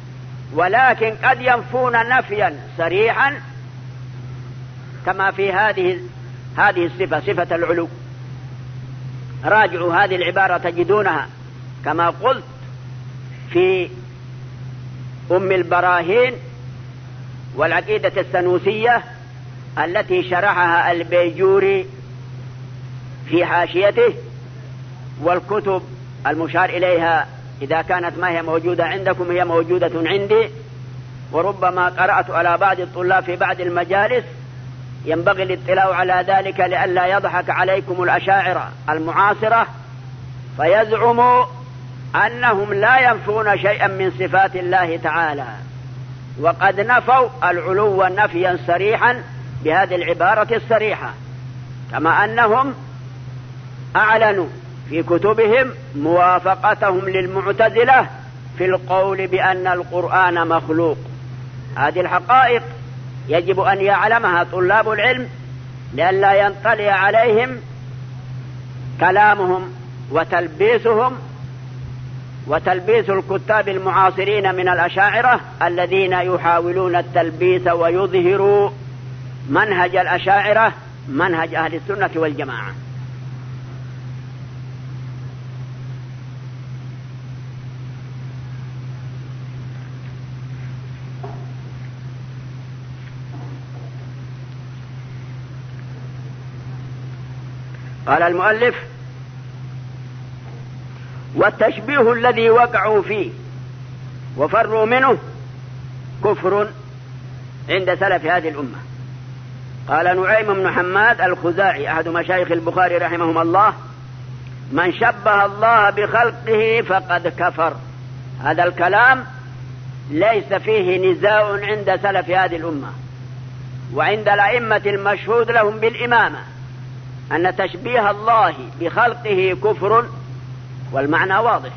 ولكن قد ينفون نفيا صريحا كما في هذه هذه الصفة، صفة العلو. راجعوا هذه العبارة تجدونها كما قلت في أم البراهين والعقيدة السنوسية التي شرحها البيجوري في حاشيته، والكتب المشار إليها إذا كانت ما هي موجودة عندكم هي موجودة عندي، وربما قرأت على بعض الطلاب في بعض المجالس، ينبغي الاطلاع على ذلك لئلا يضحك عليكم الأشاعرة المعاصرة فيزعموا أنهم لا ينفون شيئا من صفات الله تعالى، وقد نفوا العلو نفيا صريحا بهذه العبارة الصريحة، كما أنهم أعلنوا في كتبهم موافقتهم للمعتزلة في القول بأن القرآن مخلوق. هذه الحقائق يجب أن يعلمها طلاب العلم لئلا ينطلي عليهم كلامهم وتلبيسهم وتلبيس الكتاب المعاصرين من الأشاعرة الذين يحاولون التلبيس ويظهروا منهج الأشاعرة منهج أهل السنة والجماعة. قال المؤلف: والتشبيه الذي وقعوا فيه وفروا منه كفر عند سلف هذه الأمة. قال نعيم بن حماد الخزاعي أحد مشايخ البخاري رحمهم الله: من شبه الله بخلقه فقد كفر. هذا الكلام ليس فيه نزاع عند سلف هذه الأمة وعند الأئمة المشهود لهم بالإمامة أن تشبيه الله بخلقه كفر، والمعنى واضح.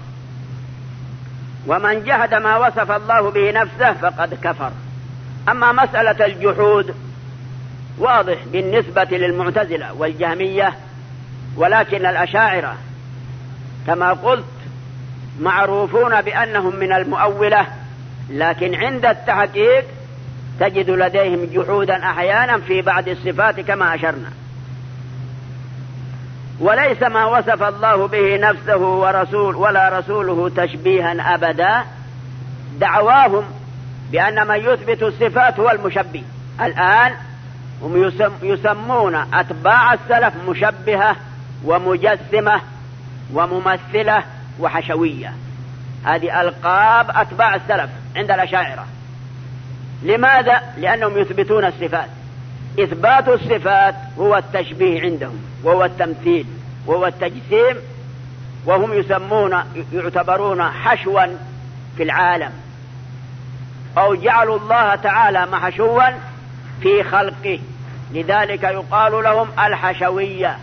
ومن جحد ما وصف الله به نفسه فقد كفر. أما مسألة الجحود واضح بالنسبة للمعتزلة والجهمية، ولكن الأشاعرة كما قلت معروفون بأنهم من المؤولة، لكن عند التحقيق تجد لديهم جحودا أحيانا في بعض الصفات كما أشرنا. وليس ما وصف الله به نفسه ورسول ولا رسوله تشبيها أبدا. دعواهم بأن من يثبت الصفات هو المشبه. الآن هم يسم يسمون أتباع السلف مشبهة ومجسمة وممثلة وحشوية. هذه ألقاب أتباع السلف عند الأشاعرة. لماذا؟ لأنهم يثبتون الصفات. إثبات الصفات هو التشبيه عندهم، وهو التمثيل، وهو التجسيم، وهم يسمون يعتبرون حشوا في العالم، أو جعلوا الله تعالى محشوا في خلقه، لذلك يقال لهم الحشوية.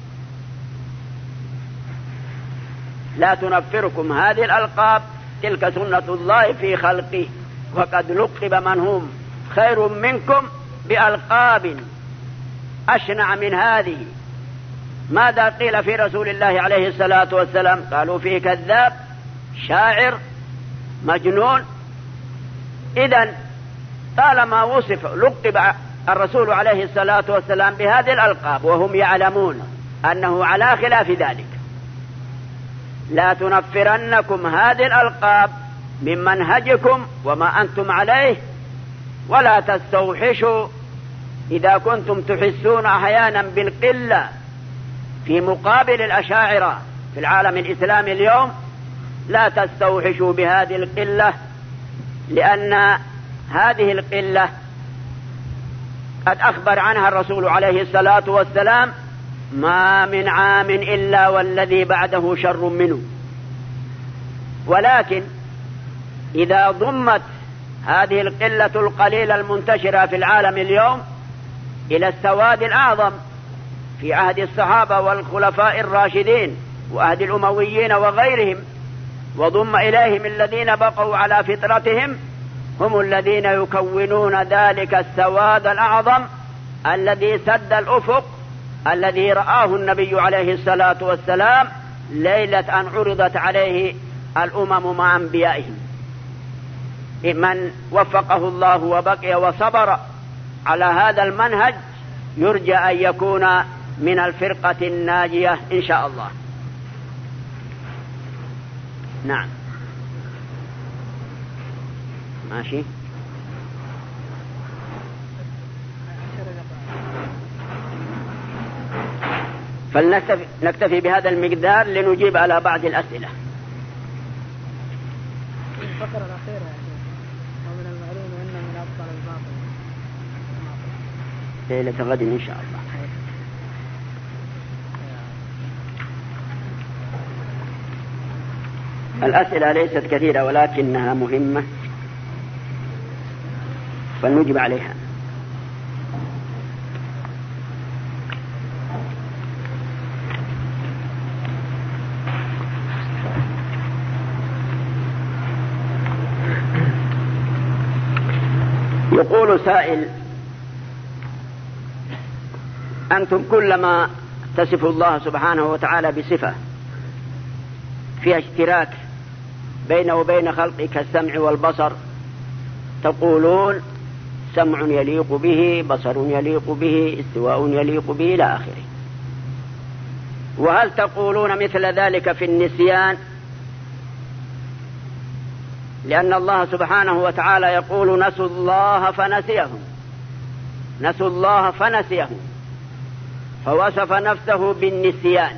لا تنفركم هذه الألقاب، تلك سنة الله في خلقه، وقد لقب من هم خير منكم بألقاب أشنع من هذه. ماذا قيل في رسول الله عليه الصلاة والسلام؟ قالوا فيه كذاب، شاعر، مجنون. إذن طالما وصف لقب الرسول عليه الصلاة والسلام بهذه الألقاب وهم يعلمون أنه على خلاف ذلك، لا تنفرنكم هذه الألقاب من منهجكم وما أنتم عليه، ولا تستوحشوا إذا كنتم تحسون أحيانا بالقلة في مقابل الأشاعرة في العالم الإسلامي اليوم، لا تستوحشوا بهذه القلة، لأن هذه القلة قد أخبر عنها الرسول عليه الصلاة والسلام: ما من عام إلا والذي بعده شر منه. ولكن إذا ضمت هذه القلة القليلة المنتشرة في العالم اليوم إلى السواد الأعظم في عهد الصحابة والخلفاء الراشدين وعهد الأمويين وغيرهم، وضم إليهم الذين بقوا على فطرتهم، هم الذين يكونون ذلك السواد الأعظم الذي سد الأفق، الذي رآه النبي عليه الصلاة والسلام ليلة أن عرضت عليه الأمم مع أنبيائهم. من وفقه الله وبقي وصبر على هذا المنهج يرجى أن يكون من الفرقة الناجية إن شاء الله. نعم ماشي. فلنكتفي بهذا المقدار لنجيب على بعض الأسئلة. الفقرة الأخيرة ومن المعلوم أن من أبطل الباطل ليلة غد إن شاء الله. الأسئلة ليست كثيرة ولكنها مهمة فلنجب عليها. يقول سائل: أنتم كلما تصف الله سبحانه وتعالى بصفة فيها اشتراك بينه وبين خلقه كالسمع والبصر تقولون سمع يليق به، بصر يليق به، استواء يليق به إلى آخره. وهل تقولون مثل ذلك في النسيان؟ لأن الله سبحانه وتعالى يقول نسوا الله فنسيهم، نسوا الله فنسيهم، فوصف نفسه بالنسيان.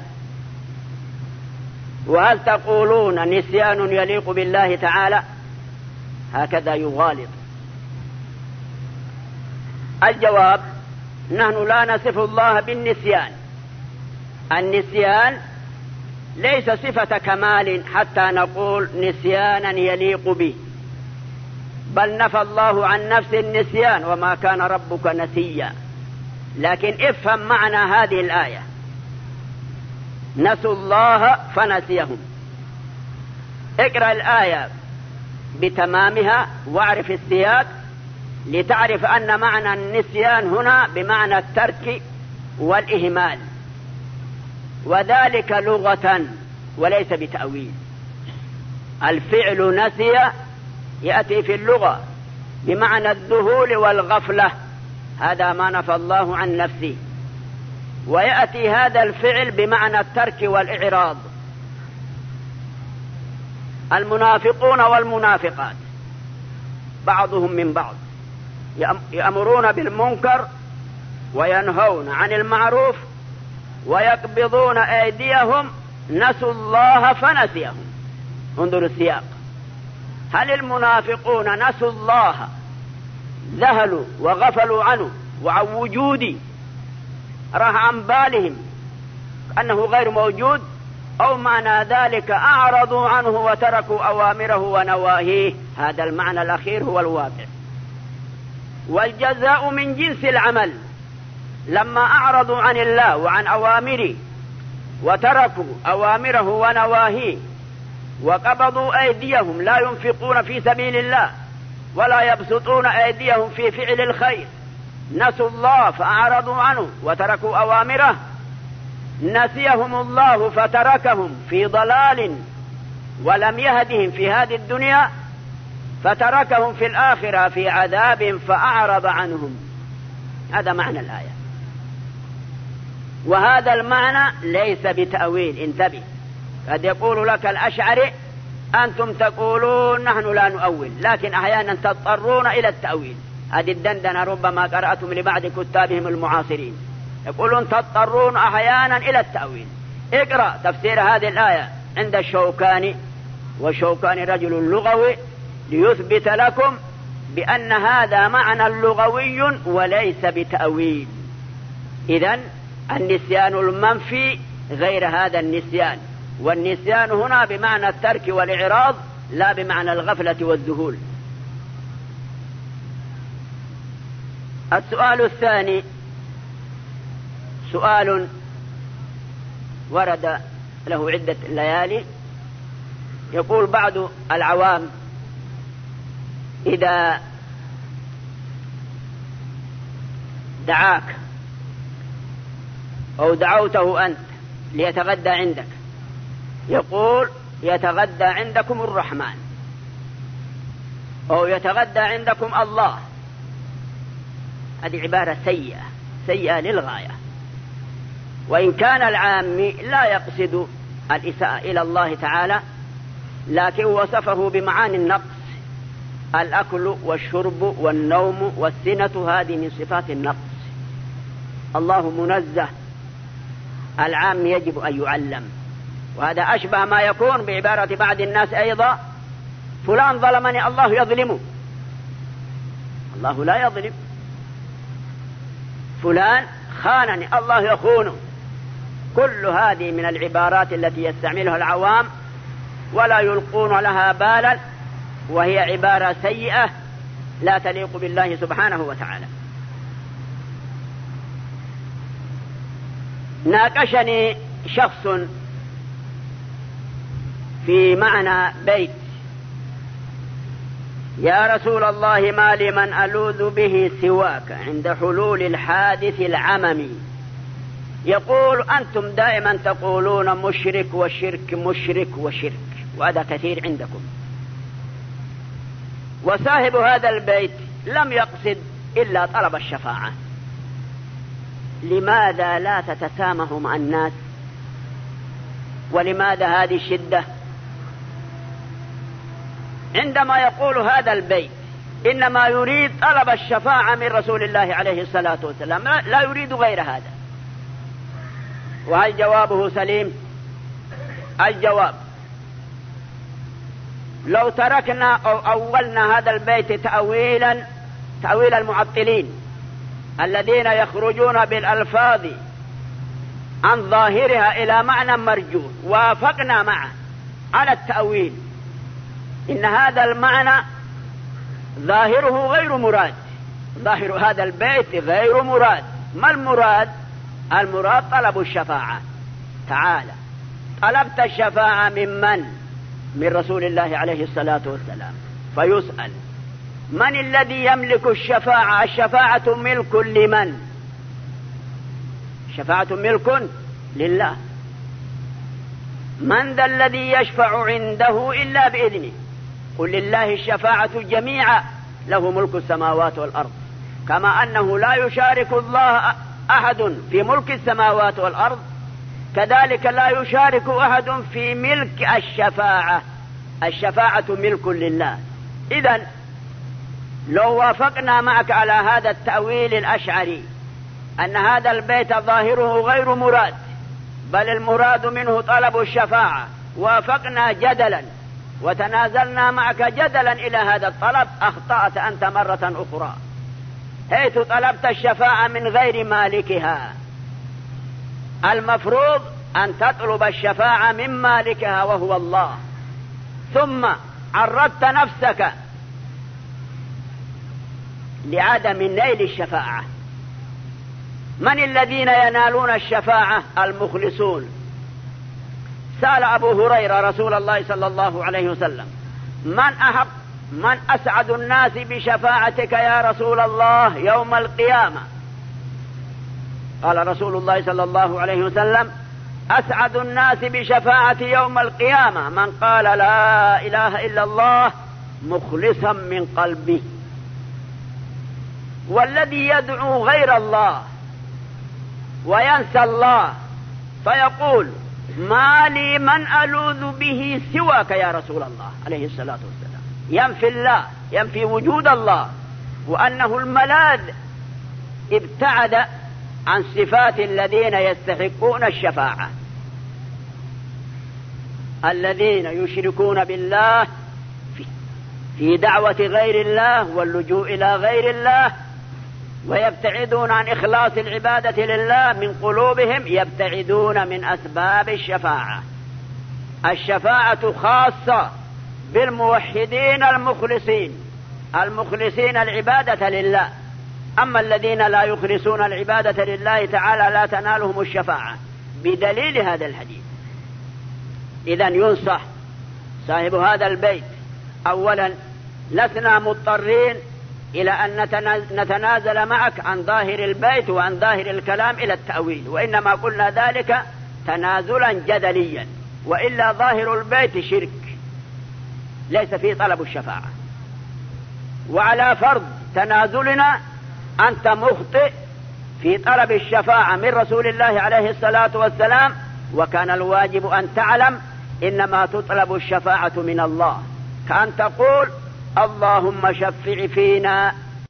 وهل تقولون نسيان يليق بالله تعالى؟ هكذا يغالط. الجواب: نحن لا نصف الله بالنسيان. النسيان ليس صفة كمال حتى نقول نسيانا يليق به، بل نفى الله عن نفس النسيان وما كان ربك نسيا. لكن افهم معنى هذه الآية: نسوا الله فنسيهم. اقرأ الآية بتمامها واعرف السياق لتعرف أن معنى النسيان هنا بمعنى الترك والإهمال، وذلك لغة وليس بتأويل. الفعل نسي يأتي في اللغة بمعنى الذهول والغفلة، هذا ما نفى الله عن نفسه. ويأتي هذا الفعل بمعنى الترك والإعراض. المنافقون والمنافقات بعضهم من بعض يأمرون بالمنكر وينهون عن المعروف ويقبضون أيديهم، نسوا الله فنسيهم. انظروا السياق: هل المنافقون نسوا الله ذهلوا وغفلوا عنه وعن وجودي، راح عن بالهم أنه غير موجود، أو معنى ذلك أعرضوا عنه وتركوا أوامره ونواهيه؟ هذا المعنى الأخير هو الواقع. والجزاء من جنس العمل. لما أعرضوا عن الله وعن أوامره وتركوا أوامره ونواهيه وقبضوا أيديهم، لا ينفقون في سبيل الله ولا يبسطون أيديهم في فعل الخير، نسوا الله فأعرضوا عنه وتركوا أوامره، نسيهم الله فتركهم في ضلال ولم يهدهم في هذه الدنيا، فتركهم في الآخرة في عذاب فأعرض عنهم. هذا معنى الآية، وهذا المعنى ليس بتأويل. انتبه، قد يقول لك الأشعري أنتم تقولون نحن لا نؤول، لكن أحيانا تضطرون إلى التأويل. هذه الدندنة ربما قرأتم لبعض كتابهم المعاصرين، يقولون تضطرون أحيانا إلى التأويل. اقرأ تفسير هذه الآية عند الشوكاني، والشوكاني رجل لغوي، ليثبت لكم بأن هذا معنى لغوي وليس بتأويل. إذن النسيان المنفي غير هذا النسيان، والنسيان هنا بمعنى الترك والإعراض لا بمعنى الغفلة والذهول. السؤال الثاني سؤال ورد له عدة ليالي. يقول بعض العوام: إذا دعاك أو دعوته أنت ليتغدى عندك، يقول يتغدى عندكم الرحمن، أو يتغدى عندكم الله. هذه عبارة سيئة سيئة للغاية. وإن كان العامي لا يقصد الإساءة إلى الله تعالى، لكن وصفه بمعاني النقص: الأكل والشرب والنوم والسنة، هذه من صفات النقص. الله منزه، العام يجب أن يعلم. وهذا أشبه ما يكون بعبارة بعض الناس أيضا: فلان ظلمني الله يظلمه. الله لا يظلم. فلان خانني الله يخونه. كل هذه من العبارات التي يستعملها العوام ولا يلقون لها بالا، وهي عبارة سيئة لا تليق بالله سبحانه وتعالى. ناقشني شخص في معنى بيت: يا رسول الله، ما لي من ألوذ به سواك عند حلول الحادث العممي. يقول: أنتم دائما تقولون مشرك وشرك مشرك وشرك، وهذا كثير عندكم. وصاحب هذا البيت لم يقصد إلا طلب الشفاعة. لماذا لا تتسامحوا مع الناس؟ ولماذا هذه الشدة؟ عندما يقول هذا البيت إنما يريد طلب الشفاعة من رسول الله عليه الصلاة والسلام، لا يريد غير هذا. وهل جوابه سليم؟ الجواب: لو تركنا أو أولنا هذا البيت تأويلا تأويل المعطلين الذين يخرجون بالألفاظ عن ظاهرها إلى معنى مرجوح، وافقنا معه على التأويل، إن هذا المعنى ظاهره غير مراد. ظاهر هذا البيت غير مراد. ما المراد؟ المراد طلب الشفاعة. تعالى، طلبت الشفاعة من من؟ من رسول الله عليه الصلاة والسلام. فيسأل: من الذي يملك الشفاعة؟ الشفاعة ملك لمن؟ الشفاعة ملك لله. من ذا الذي يشفع عنده إلا بإذنه؟ قل لله الشفاعة جميعا، له ملك السماوات والأرض. كما أنه لا يشارك الله أحد في ملك السماوات والأرض، كذلك لا يشارك أحد في ملك الشفاعة. الشفاعة ملك لله. إذن لو وافقنا معك على هذا التأويل الأشعري أن هذا البيت ظاهره غير مراد، بل المراد منه طلب الشفاعة، وافقنا جدلا وتنازلنا معك جدلا إلى هذا الطلب، أخطأت أنت مرة أخرى، حيث طلبت الشفاعة من غير مالكها. المفروض أن تطلب الشفاعة من مالكها وهو الله، ثم عرضت نفسك لعدم نيل الشفاعة. من الذين ينالون الشفاعة؟ المخلصون. سأل أبو هريرة رسول الله صلى الله عليه وسلم: من أحب من أسعد الناس بشفاعتك يا رسول الله يوم القيامة؟ قال رسول الله صلى الله عليه وسلم: أسعد الناس بشفاعة يوم القيامة من قال لا إله إلا الله مخلصا من قلبه. والذي يدعو غير الله وينسى الله فيقول: ما لي من ألوذ به سواك يا رسول الله عليه الصلاة والسلام. ينفي الله، ينفي وجود الله وأنه الملاذ، ابتعد عن صفات الذين يستحقون الشفاعة، الذين يشركون بالله في دعوة غير الله واللجوء إلى غير الله، ويبتعدون عن إخلاص العبادة لله من قلوبهم، يبتعدون من أسباب الشفاعة. الشفاعة خاصة بالموحدين المخلصين، المخلصين العبادة لله. أما الذين لا يخلصون العبادة لله تعالى لا تنالهم الشفاعة، بدليل هذا الحديث. إذن ينصح صاحب هذا البيت: أولا، لسنا مضطرين إلى أن نتنازل معك عن ظاهر البيت وعن ظاهر الكلام إلى التأويل، وإنما قلنا ذلك تنازلا جدليا، وإلا ظاهر البيت شرك، ليس فيه طلب الشفاعة. وعلى فرض تنازلنا أنت مخطئ في طلب الشفاعة من رسول الله عليه الصلاة والسلام، وكان الواجب أن تعلم إنما تطلب الشفاعة من الله، كأن تقول اللهم شفع فينا